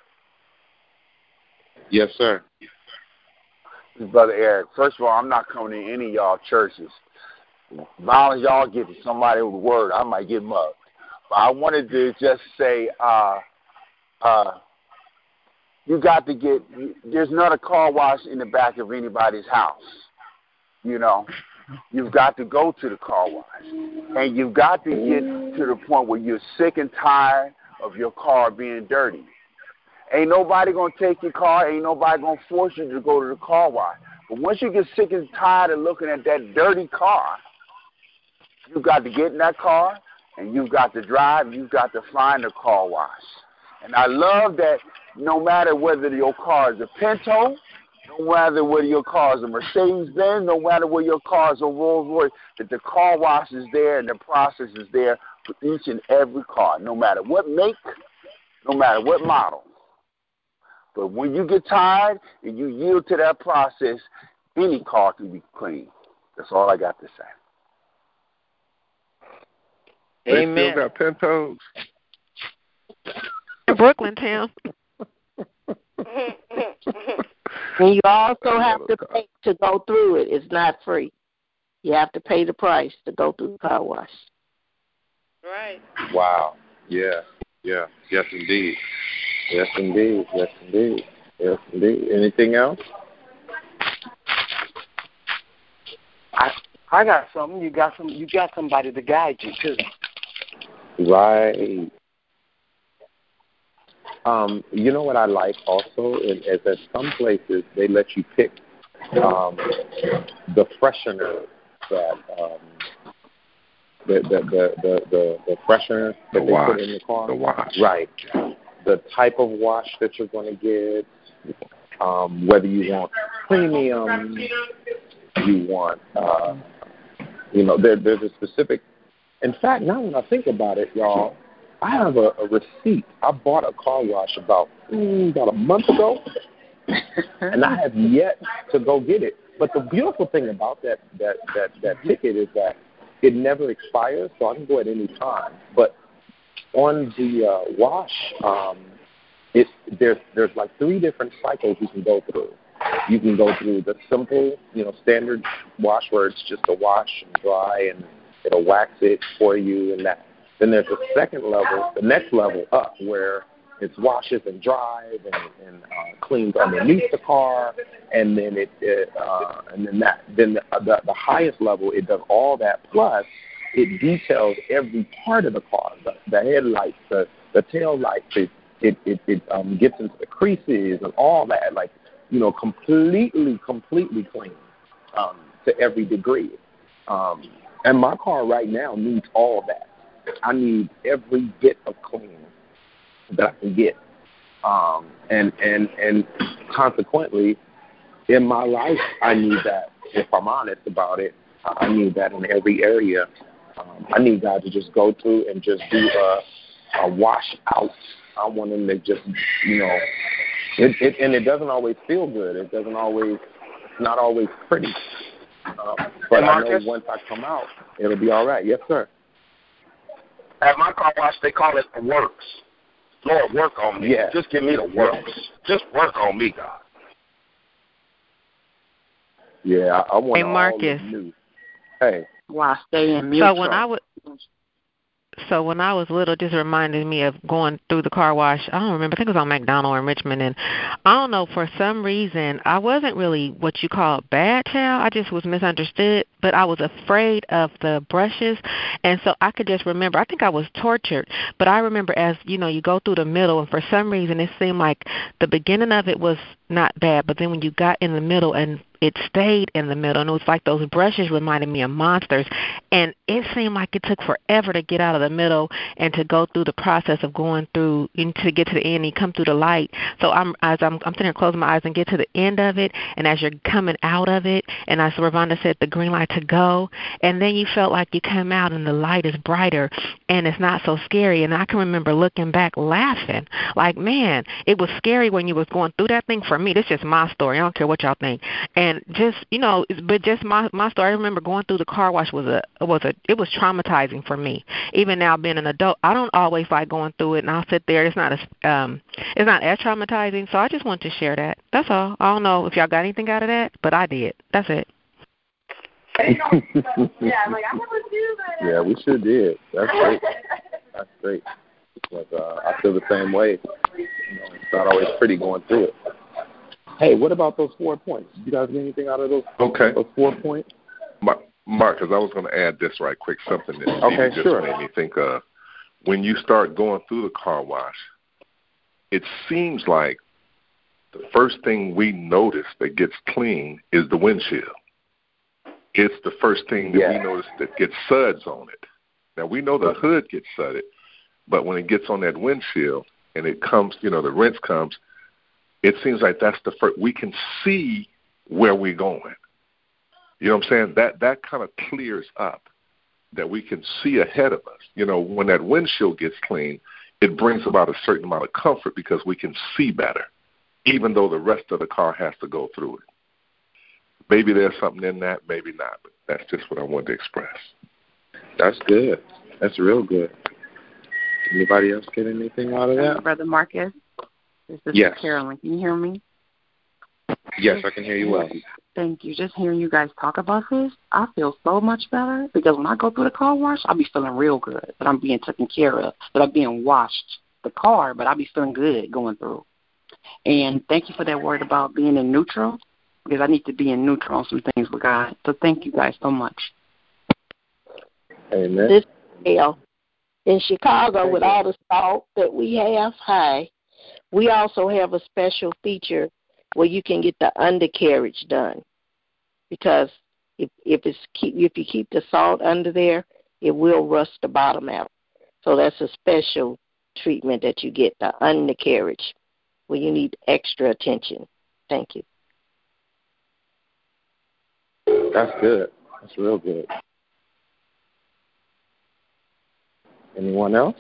Yes, sir. This is Brother Eric. First of all, I'm not coming to any of y'all churches. As long as y'all get to somebody with a word, I might get mugged. But I wanted to just say, uh, uh, you got to get, there's not a car wash in the back of anybody's house. You know, you've got to go to the car wash. And you've got to get to the point where you're sick and tired of your car being dirty. Ain't nobody going to take your car. Ain't nobody going to force you to go to the car wash. But once you get sick and tired of looking at that dirty car, you got to get in that car and you've got to drive, you've got to find a car wash. And I love that no matter whether your car is a Pinto, no matter whether your car is a Mercedes-Benz, no matter whether your car is a Rolls-Royce, that the car wash is there and the process is there for each and every car, no matter what make, no matter what model. But when you get tired and you yield to that process, any car can be clean. That's all I got to say. They Amen. still got Pintos. In Brooklyn town. And you also have to pay to go through it. It's not free. You have to pay the price to go through the car wash. Right. Wow. Yeah. Yeah. Yes, indeed. Yes, indeed. Yes, indeed. Yes, indeed. Anything else? I I got something. You got some. You got somebody to guide you too. Right. Um, you know what I like also is, is that some places they let you pick um, the freshener that um, the, the, the, the, the, the freshener that the they wash, put in the car. The wash. Right. The type of wash that you're going to get, um, whether you want premium, you want, uh, you know, there, there's a specific. In fact, now when I think about it, y'all, I have a, a receipt. I bought a car wash about mm, about a month ago, and I have yet to go get it. But the beautiful thing about that that that, that ticket is that it never expires, so I can go at any time. But on the uh, wash, um, it there's there's like three different cycles you can go through. You can go through the simple, you know, standard wash where it's just a wash and dry, and it'll wax it for you, and that. Then there's a second level, the next level up, where it washes and dries and, and uh, cleans underneath the car, and then it, it uh, and then that then the, the the highest level, it does all that plus it details every part of the car, the, the headlights, the the tail lights, it it it, it um, gets into the creases and all that, like, you know, completely completely clean um, to every degree. Um, and my car right now needs all of that. I need every bit of clean that I can get, um, and and and consequently, in my life, I need that. If I'm honest about it, I need that in every area. Um, I need God to just go through and just do a, a wash out. I want Him to just, you know, it, it, and it doesn't always feel good. It doesn't always. It's not always pretty. Um, but I know once I come out, it'll be all right. Yes, sir. At my car wash, they call it the works. Lord, work on me. Yeah. Just give me the works. Just work on me, God. Yeah, I, I want hey, Marcus. all new. Hey. Why stay in mute? So when I would, so when I was little, just reminded me of going through the car wash. I don't remember. I think it was on McDonald or in Richmond, and I don't know, for some reason I wasn't really what you call a bad child. I just was misunderstood, but I was afraid of the brushes, and so I could just remember. I think I was tortured, but I remember as you know, you go through the middle, and for some reason it seemed like the beginning of it was not bad, but then when you got in the middle and it stayed in the middle, and it was like those brushes reminded me of monsters, and it seemed like it took forever to get out of the middle and to go through the process of going through and to get to the end and you come through the light. So I'm as I'm I'm sitting there closing my eyes and get to the end of it, and as you're coming out of it, and as Ravonda said, the green light to go, and then you felt like you come out and the light is brighter and it's not so scary. And I can remember looking back laughing like, man, it was scary when you was going through that thing. For me, this is just my story. I don't care what y'all think. And just, you know, but just my my story. I remember going through the car wash was a was a it was traumatizing for me. Even now being an adult, I don't always like going through it, and I'll sit there. It's not as um it's not as traumatizing. So I just want to share that. That's all. I don't know if y'all got anything out of that, but I did. That's it. yeah, like I never do that. Yeah, we sure did. That's great. That's great. But uh, I feel the same way. You know, it's not always pretty going through it. Hey, what about those four points? You guys get anything out of those, okay. those four points? Marcus, I was going to add this right quick, something that okay, just sure. made me think of. When you start going through the car wash, it seems like the first thing we notice that gets clean is the windshield. It's the first thing that yeah. we notice that gets suds on it. Now, we know the hood gets sudded, but when it gets on that windshield and it comes, you know, the rinse comes, it seems like that's the first. We can see where we're going. You know what I'm saying? That that kind of clears up, that we can see ahead of us. You know, when that windshield gets clean, it brings about a certain amount of comfort because we can see better, even though the rest of the car has to go through it. Maybe there's something in that, maybe not, but that's just what I wanted to express. That's good. That's real good. Anybody else get anything out of that? Brother Marcus, this is yes. Carolyn. Can you hear me? Yes, I can hear you well. Thank you. Just hearing you guys talk about this, I feel so much better because when I go through the car wash, I'll be feeling real good that I'm being taken care of, that I'm being washed the car, but I'll be feeling good going through. And thank you for that word about being in neutral because I need to be in neutral on some things with God. So thank you guys so much. Amen. This hell. In Chicago, with all the salt that we have, hi, we also have a special feature where you can get the undercarriage done, because if if it's keep if you keep the salt under there, it will rust the bottom out. So that's a special treatment that you get, the undercarriage, where you need extra attention. Thank you. That's good. That's real good. Anyone else?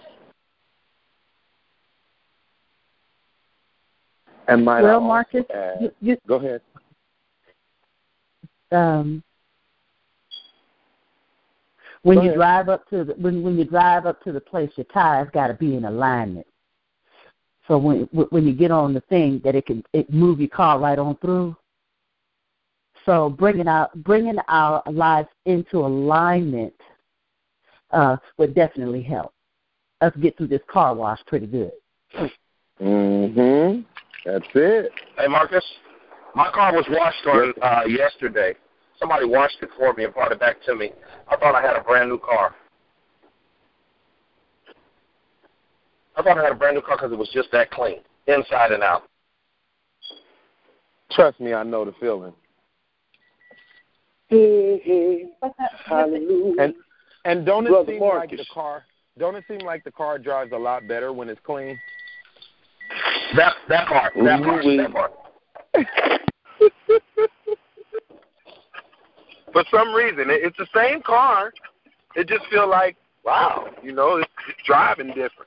And might well, I Marcus, add, you, you, go ahead. Um, when go you ahead. drive up to the when when you drive up to the place, your tires got to be in alignment. So when when you get on the thing, that it can it move your car right on through. So bringing our bringing our lives into alignment uh, would definitely help us get through this car wash pretty good. Mm-hmm. That's it. Hey, Marcus, my car was washed on uh, yesterday. Somebody washed it for me and brought it back to me. I thought I had a brand new car. I thought I had a brand new car because it was just that clean, inside and out. Trust me, I know the feeling. Hey, hey, hallelujah. And and don't it Brother seem Marcus. like the car? Don't it seem like the car drives a lot better when it's clean? That that part. That part. That part. For some reason, it, it's the same car. It just feel like, wow, you know, it's, it's driving different.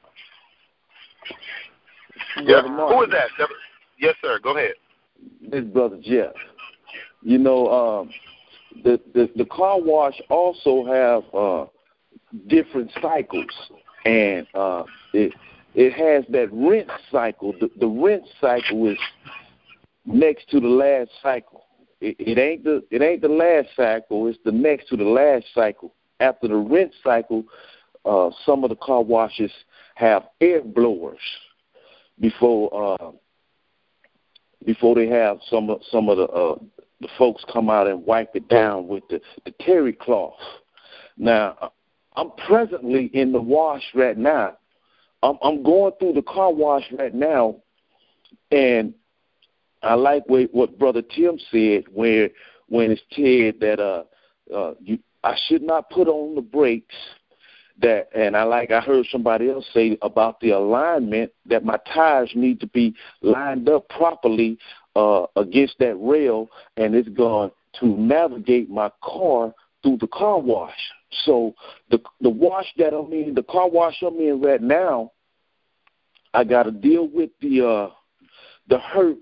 Yeah. Who is that? Yes, sir. Go ahead. This Brother Jeff. You know, um, the, the the car wash also have uh, different cycles, and uh, it it has that rinse cycle. The, the rinse cycle is next to the last cycle. It, it ain't the it ain't the last cycle. It's the next to the last cycle. After the rinse cycle, uh, some of the car washes have air blowers before uh, before they have some of some of the uh, the folks come out and wipe it down with the, the terry cloth. Now, I'm presently in the wash right now. I'm, I'm going through the car wash right now, and I like what, what Brother Tim said, where when it's said that uh, uh, you, I should not put on the brakes. That and I like I heard somebody else say about the alignment, that my tires need to be lined up properly uh, against that rail, and it's going to navigate my car through the car wash. So the the wash that I'm in, the car wash I'm in right now, I got to deal with the uh, the hurt.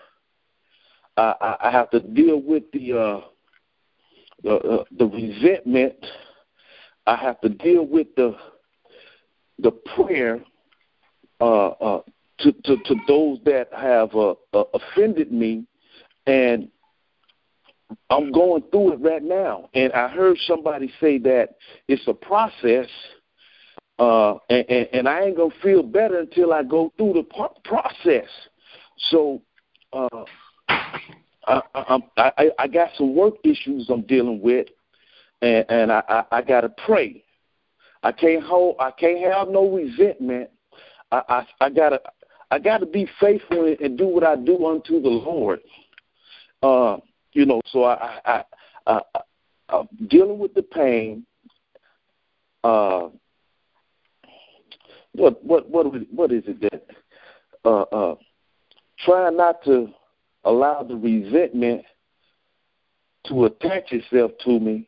I, I have to deal with the uh, the, uh, the resentment. I have to deal with the the prayer uh, uh, to, to to those that have uh, uh, offended me, and I'm going through it right now. And I heard somebody say that it's a process, uh, and, and, and I ain't gonna feel better until I go through the process. So uh, I, I, I, I got some work issues I'm dealing with. And, and I, I, I gotta pray. I can't hold. I can't have no resentment. I, I, I gotta. I gotta be faithful and do what I do unto the Lord. Uh, you know. So I, I, I, I, I'm dealing with the pain. uh, what what what what is it that uh, uh, try not to allow the resentment to attach itself to me,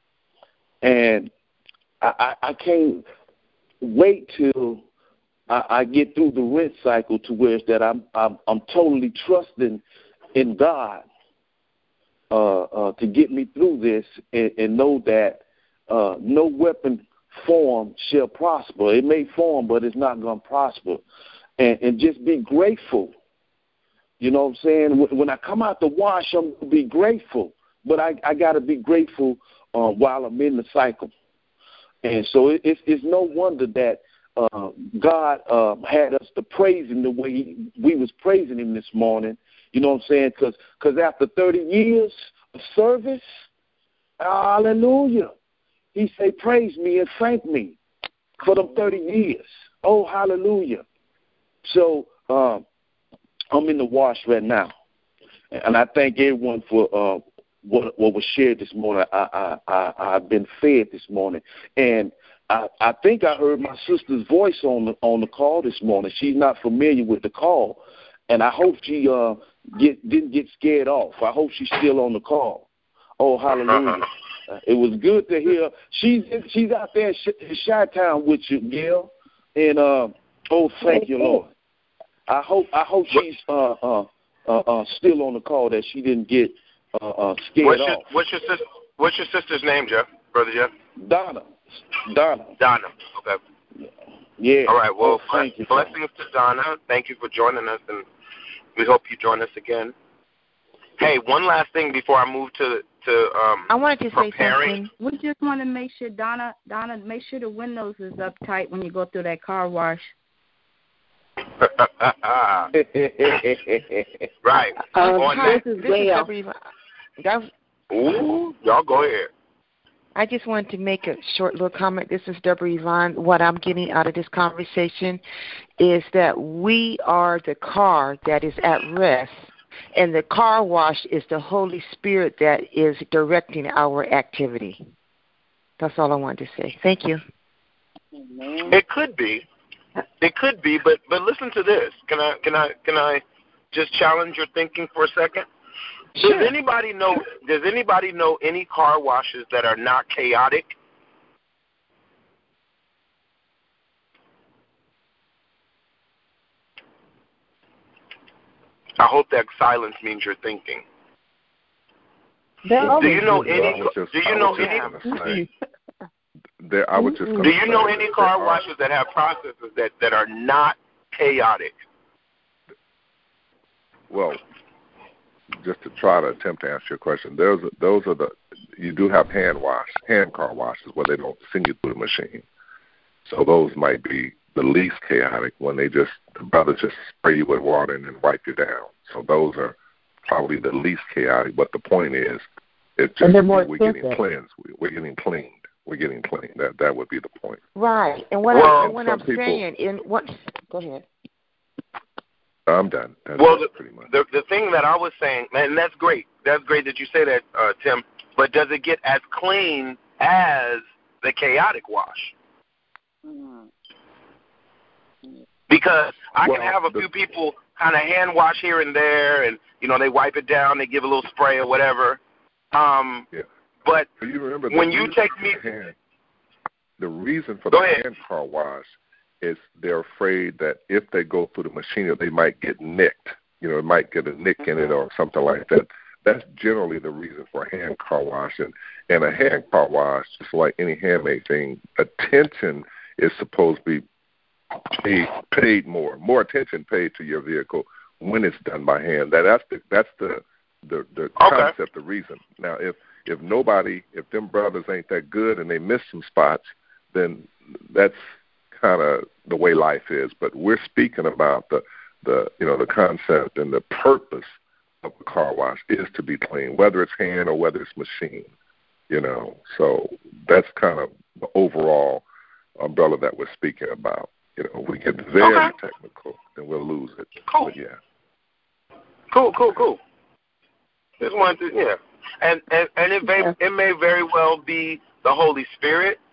and I, I, I can't wait till I, I get through the rinse cycle to where it's that I'm I'm, I'm totally trusting in God uh, uh, to get me through this, and, and know that uh, no weapon formed shall prosper. It may form, but it's not going to prosper. And, and just be grateful. You know what I'm saying? When I come out the wash, I'm going to be grateful. But I, I got to be grateful uh, while I'm in the cycle. And so it, it's, it's no wonder that uh, God uh, had us to praise him the way he, we was praising him this morning. You know what I'm saying? Because because after thirty years of service, hallelujah, he say, praise me and thank me for them thirty years. Oh, hallelujah. So um, I'm in the wash right now. And I thank everyone for uh, what, what was shared this morning. I, I, I, I've been fed this morning. And I, I think I heard my sister's voice on the, on the call this morning. She's not familiar with the call. And I hope she uh, get, didn't get scared off. I hope she's still on the call. Oh, hallelujah. Uh, it was good to hear. She's she's out there in Chi-Town with you, Gail. And, uh, oh, thank you, Lord. I hope I hope she's uh, uh, uh, uh, still on the call, that she didn't get uh, uh, scared what's your, off. What's your, sister, what's your sister's name, Jeff? Brother Jeff? Donna. Donna. Donna. Okay. Yeah. All right. Well, oh, thank you. Blessings to Donna. Thank you for joining us, and we hope you join us again. Hey, one last thing before I move to to um. I wanted to say preparing. something. We just want to make sure Donna, Donna, make sure the windows is up tight when you go through that car wash. Right. Uh, On hi, that. this is Deborah. That, Ooh, y'all go ahead. I just wanted to make a short little comment. This is Deborah Yvonne. What I'm getting out of this conversation is that we are the car that is at rest, and the car wash is the Holy Spirit that is directing our activity. That's all I wanted to say. Thank you. It could be. It could be, but but listen to this. Can I can I can I just challenge your thinking for a second? Sure. Does anybody know does anybody know any car washes that are not chaotic? I hope that silence means you're thinking. Do you know any do you know any There, I was just Do you know any car washes that have processes that, that are not chaotic? Well, just to try to attempt to answer your question, those are, those are the you do have hand wash, hand car washes where they don't send you through the machine. So those might be the least chaotic when they just the brothers just spray you with water and then wipe you down. So those are probably the least chaotic. But the point is, it's just we're getting cleansed, we're getting cleaned. We're getting clean. That that would be the point. Right. And what, well, I, what I'm people, saying, in what? Go ahead. I'm done. That's well, the, pretty much. the the thing that I was saying, and that's great. That's great that you say that, uh, Tim. But does it get as clean as the chaotic wash? Because I well, can have a the, few people kind of hand wash here and there, and you know they wipe it down, they give a little spray or whatever. Um, yeah. But you remember when you take me, hand, the reason for go the ahead. hand car wash is they're afraid that if they go through the machine, they might get nicked. You know, it might get a nick in it or something like that. That's generally the reason for a hand car wash. And, and a hand car wash, just like any handmade thing, attention is supposed to be paid, paid more, more attention paid to your vehicle when it's done by hand. That, that's the that's the the, the okay. concept, the reason. Now, if If nobody, if them brothers ain't that good and they miss some spots, then that's kind of the way life is. But we're speaking about the, the, you know, the concept and the purpose of a car wash is to be clean, whether it's hand or whether it's machine, you know. So that's kind of the overall umbrella that we're speaking about. You know, we get very okay. technical and we'll lose it. Cool. But yeah. Cool, cool, cool. Just wanted to, yeah. And, and and it may it may very well be the Holy Spirit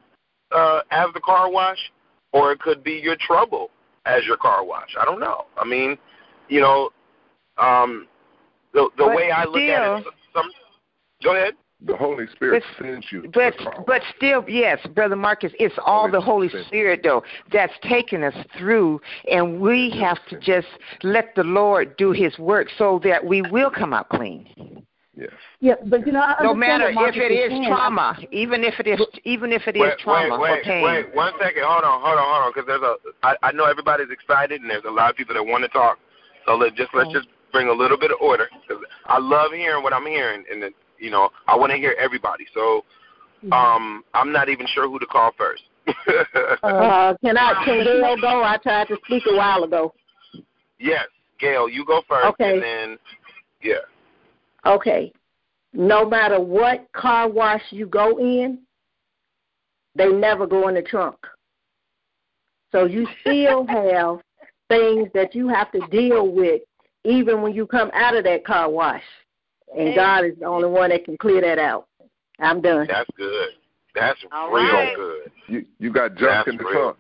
uh, as the car wash, or it could be your trouble as your car wash. I don't know. I mean, you know, um, the the but way I look still, at it, some, go ahead. The Holy Spirit but, sends you. But but still, yes, Brother Marcus, it's all the Holy Spirit, though, that's taking us through, and we have to just let the Lord do his work so that we will come out clean. Yes. Yeah, but you know, I no matter if it is saying. trauma, even if it is, even if it is wait, trauma wait, or wait, pain. Wait, one second. Hold on, hold on, hold on, because there's a. I, I know everybody's excited, and there's a lot of people that want to talk. So let just let's just bring a little bit of order, because I love hearing what I'm hearing, and you know I want to hear everybody. So um, I'm not even sure who to call first. uh, can I? Can Gail go? I tried to speak a while ago. Yes, Gail, you go first, okay. and then yeah. Okay. No matter what car wash you go in, they never go in the trunk. So you still have things that you have to deal with even when you come out of that car wash. And God is the only one that can clear that out. I'm done. That's good. That's All real right. good. You you got junk in the trunk.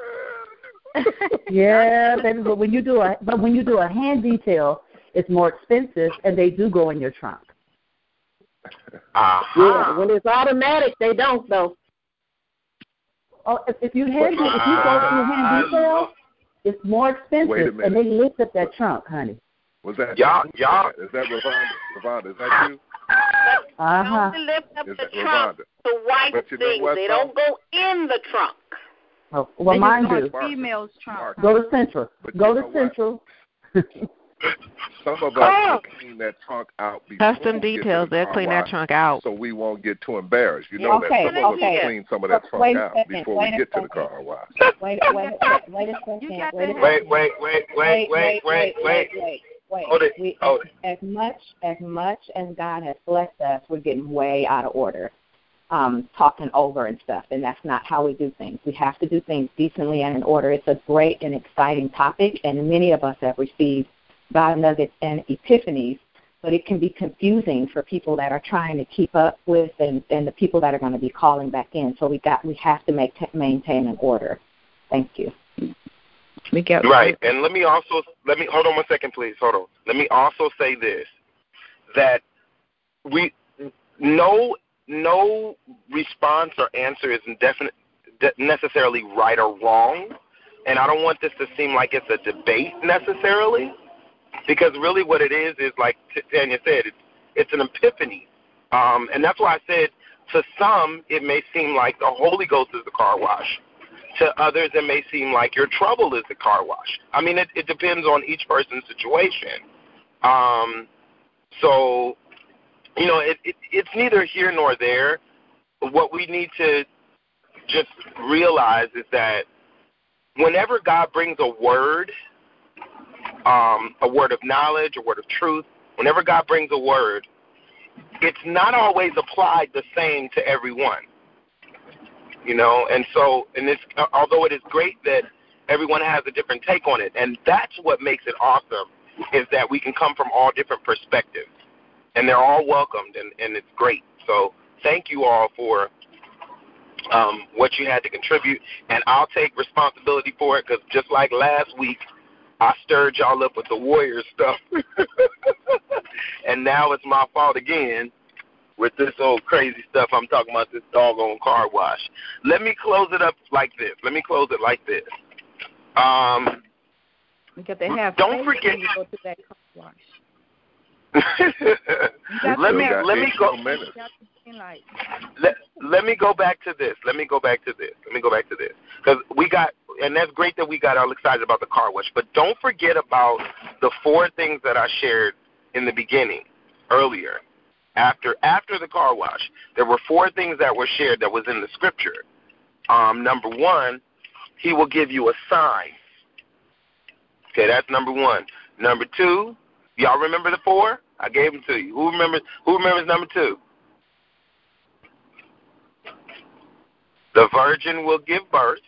Yeah, baby, but when you do a but when you do a hand detail, it's more expensive, and they do go in your trunk. Uh-huh. Yeah, when it's automatic, they don't though. Oh, if, if you hand if you go to a hand detail, it's more expensive, and they lift up that trunk, honey. Was that y'all? Y'all? Is that Ravonda? Ravonda, is that you? Uh huh. They lift up is the that trunk Ravonda? to wipe you things. know They don't go in the trunk. Oh, well, they mine go do. in female's trunk. Go to Central. But go you to know Central. Some of us will clean that trunk out before Custom we details, get to the they'll car clean wash, that trunk out. so we won't get too embarrassed. You know okay, that some of okay. us will clean some of that trunk wait out second, before we get to the car wash. Wait, wait, wait, wait a second. Wait, a second. Wait, wait, wait, wait, wait, wait, wait. wait, wait. Hold it. We, Hold as, it. as much as much as God has blessed us, we're getting way out of order, um, talking over and stuff, and that's not how we do things. We have to do things decently and in order. It's a great and exciting topic, and many of us have received God nuggets and epiphanies, but it can be confusing for people that are trying to keep up with and, and the people that are going to be calling back in. So we got we have to make maintain an order. Thank you. We get right, and let me also let me hold on one second, please. Hold on. Let me also say this: that we no no response or answer is indefinite, necessarily right or wrong, and I don't want this to seem like it's a debate necessarily. Because really what it is is, like Tanya said, it's, it's an epiphany. Um, and that's why I said to some it may seem like the Holy Ghost is the car wash. To others it may seem like your trouble is the car wash. I mean, it, it depends on each person's situation. Um, so, you know, it, it, it's neither here nor there. What we need to just realize is that whenever God brings a word, Um, a word of knowledge, a word of truth, whenever God brings a word, it's not always applied the same to everyone, you know, and so, and this, although it is great that everyone has a different take on it, and that's what makes it awesome, is that we can come from all different perspectives, and they're all welcomed, and, and it's great. So thank you all for um, what you had to contribute, and I'll take responsibility for it, because just like last week, I stirred y'all up with the Warriors stuff, and now it's my fault again with this old crazy stuff I'm talking about, this doggone car wash. Let me close it up like this. Let me close it like this. Um, because they have don't forget to go to that car wash. let me let me go. Let, let me go back to this. Let me go back to this. Let me go back to this. Because we got, and that's great that we got all excited about the car wash, but don't forget about the four things that I shared in the beginning, earlier. After after the car wash, there were four things that were shared that was in the scripture. Um, number one, he will give you a sign. Okay, that's number one. Number two, y'all remember the four? I gave them to you. Who remembers, who remembers number two? The virgin will give birth.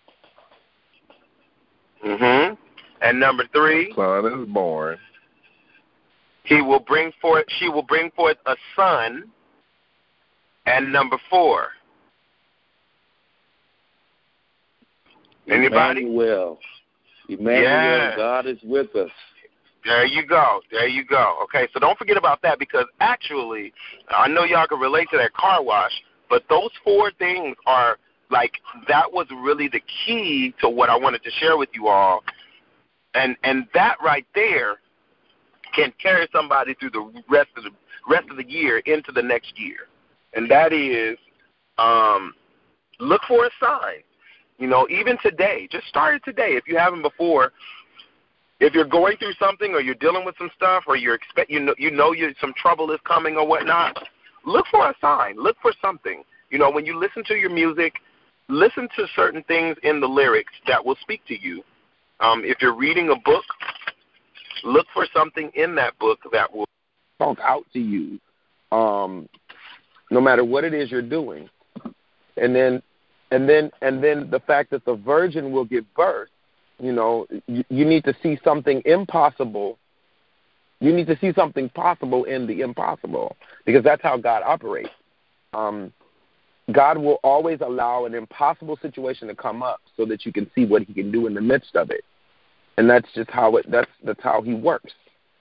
Mm-hmm. And number three, the son is born. He will bring forth. She will bring forth a son. And number four, Anybody? Emmanuel. Emmanuel, yeah. God is with us. There you go. There you go. Okay, so don't forget about that, because actually, I know y'all can relate to that car wash, but those four things are like, that was really the key to what I wanted to share with you all. And and that right there can carry somebody through the rest of the rest of the year into the next year. And that is, um, look for a sign. You know, even today, just start it today if you haven't before. If you're going through something, or you're dealing with some stuff, or you're expect you know you know you some trouble is coming or whatnot, look for a sign. Look for something. You know, when you listen to your music, listen to certain things in the lyrics that will speak to you. Um, if you're reading a book, look for something in that book that will talk out to you, um, no matter what it is you're doing. And then, and then, and then the fact that the virgin will give birth. You know, you, you need to see something impossible. You need to see something possible in the impossible, because that's how God operates. Um, God will always allow an impossible situation to come up so that you can see what He can do in the midst of it, and that's just how it. That's that's how He works.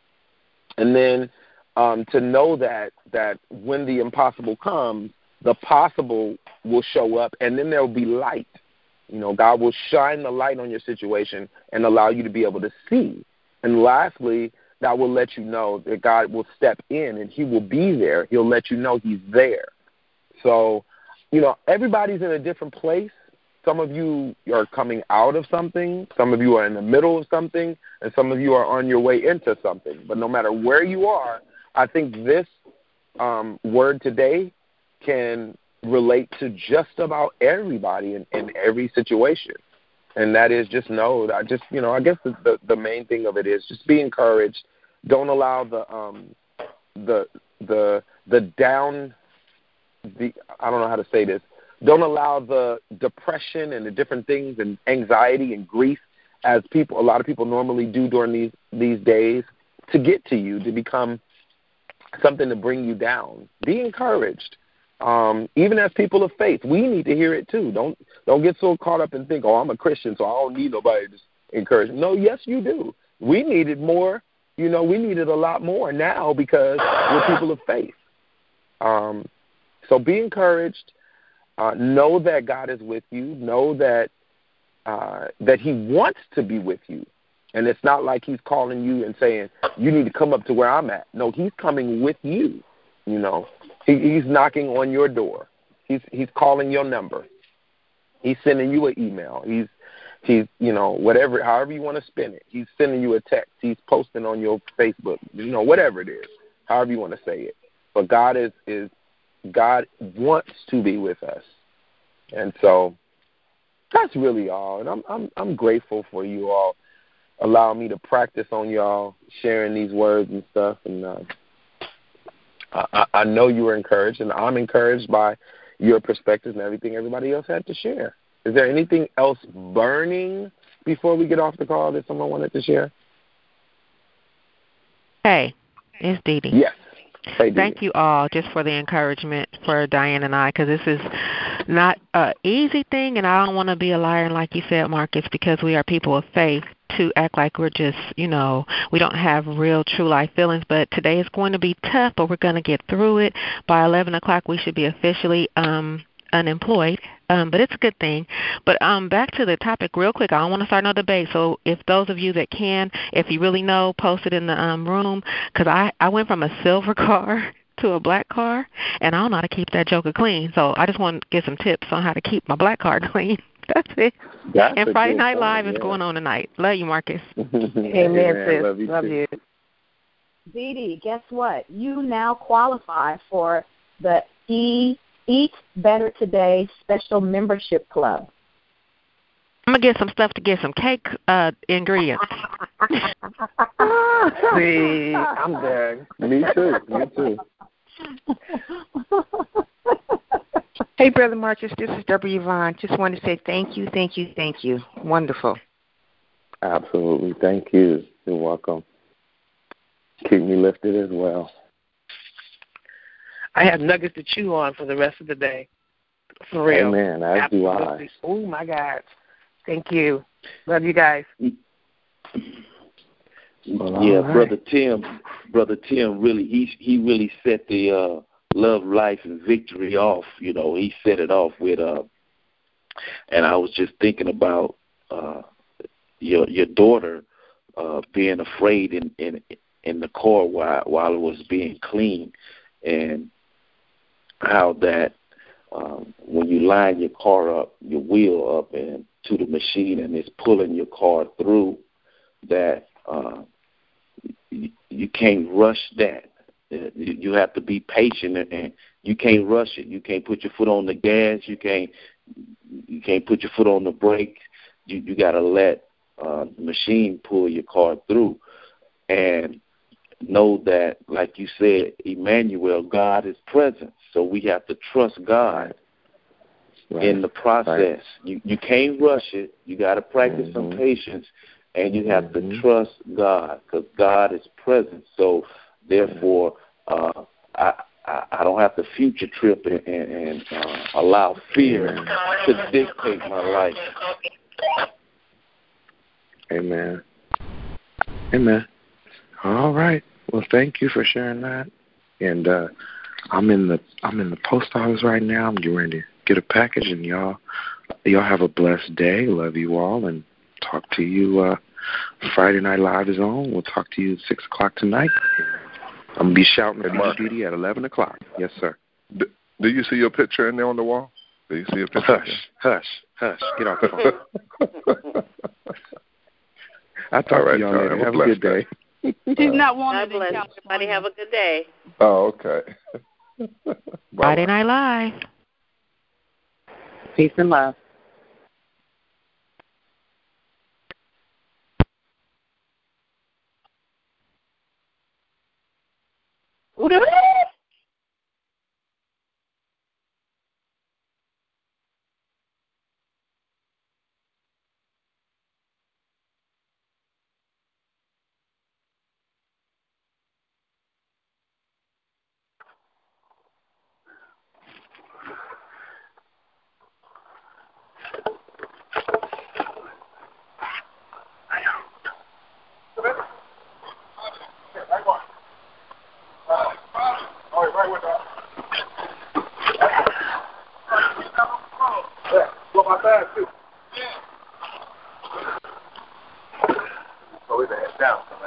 And then um, to know that that when the impossible comes, the possible will show up, and then there will be light. You know, God will shine the light on your situation and allow you to be able to see. And lastly, that will let you know that God will step in and He will be there. He'll let you know He's there. So, you know, everybody's in a different place. Some of you are coming out of something. Some of you are in the middle of something. And some of you are on your way into something. But no matter where you are, I think this um, word today can relate to just about everybody in, in every situation. And that is just know that I just, you know, I guess the, the, the main thing of it is just be encouraged. Don't allow the, um, the, the, the down, the, I don't know how to say this. Don't allow the depression and the different things and anxiety and grief, as people, a lot of people normally do during these, these days, to get to you, to become something to bring you down. Be encouraged. Um, even as people of faith, we need to hear it too. Don't don't get so caught up and think, oh, I'm a Christian, so I don't need nobody to encourage me. No, yes, you do. We need it more. You know, we need it a lot more now because we're people of faith. Um, so be encouraged. Uh, know that God is with you. Know that uh, that He wants to be with you. And it's not like He's calling you and saying, you need to come up to where I'm at. No, He's coming with you, you know. He, he's knocking on your door. He's he's calling your number. He's sending you an email. He's he's you know whatever, however you want to spin it. He's sending you a text. He's posting on your Facebook. You know, whatever it is, however you want to say it. But God is is God wants to be with us, and so that's really all. And I'm I'm I'm grateful for you all allowing me to practice on y'all sharing these words and stuff. And uh, I, I know you were encouraged, and I'm encouraged by your perspectives and everything everybody else had to share. Is there anything else burning before we get off the call that someone wanted to share? Hey, it's Dee Dee. Yes. Hey, Dee Dee. Thank you all just for the encouragement for Diane and I, because this is not an easy thing, and I don't want to be a liar, and like you said, Marcus, because we are people of faith, to act like we're just, you know, we don't have real true life feelings. But today is going to be tough, but we're going to get through it. By eleven o'clock, we should be officially um, unemployed, um, but it's a good thing. But um, back to the topic real quick. I don't want to start no debate. So if those of you that can, if you really know, post it in the um, room, because I, I went from a silver car to a black car, and I don't know how to keep that joker clean. So I just want to get some tips on how to keep my black car clean. That's it. That's and Friday Night point, Live yeah. is going on tonight. Love you, Marcus. Amen, sis. Love you. Love you. Dee Dee, guess what? You now qualify for the E Eat Better Today Special Membership Club. I'm going to get some stuff to get some cake uh, ingredients. See, I'm there. Me too. Me too. Hey, Brother Marcus, this is Deborah Yvonne. Just want to say thank you, thank you, thank you. Wonderful. Absolutely. Thank you. You're welcome. Keep me lifted as well. I have nuggets to chew on for the rest of the day. For real. Amen. As Absolutely. do I. Oh, my God. Thank you. Love you guys. Well, yeah, right. brother Tim, brother Tim really he he really set the uh, love, life, and victory off. You know, he set it off with uh, and I was just thinking about uh, your your daughter uh, being afraid in in in the car while while it was being cleaned, and how that um, when you line your car up, your wheel up, and to the machine, and it's pulling your car through, that uh, you, you can't rush that. You have to be patient, and you can't rush it. You can't put your foot on the gas. You can't you can't put your foot on the brake. You you got to let uh, the machine pull your car through, and know that, like you said, Emmanuel, God is present. So we have to trust God right. in the process. Right. You you can't rush it. You got to practice mm-hmm. some patience, and you have mm-hmm. to trust God, because God is present. So therefore, uh, I, I I don't have to future trip and, and, and uh, allow fear Amen. to dictate my life. Amen. Amen. All right. Well, thank you for sharing that. And uh, I'm in the I'm in the post office right now. I'm getting ready to get a package, and y'all y'all have a blessed day. Love you all, and talk to you. Uh, Friday Night Live is on. We'll talk to you at six o'clock tonight. I'm gonna be shouting at Mark Didi at eleven o'clock. Yes, sir. Do, do you see your picture in there on the wall? Do you see a picture? Hush, hush, hush. Get off the phone. I'll talk right, to y'all later. Have a good day. She's not wanted God bless. Everybody have a good day. Oh, okay. Friday Night Live. Peace and love. So we better head down.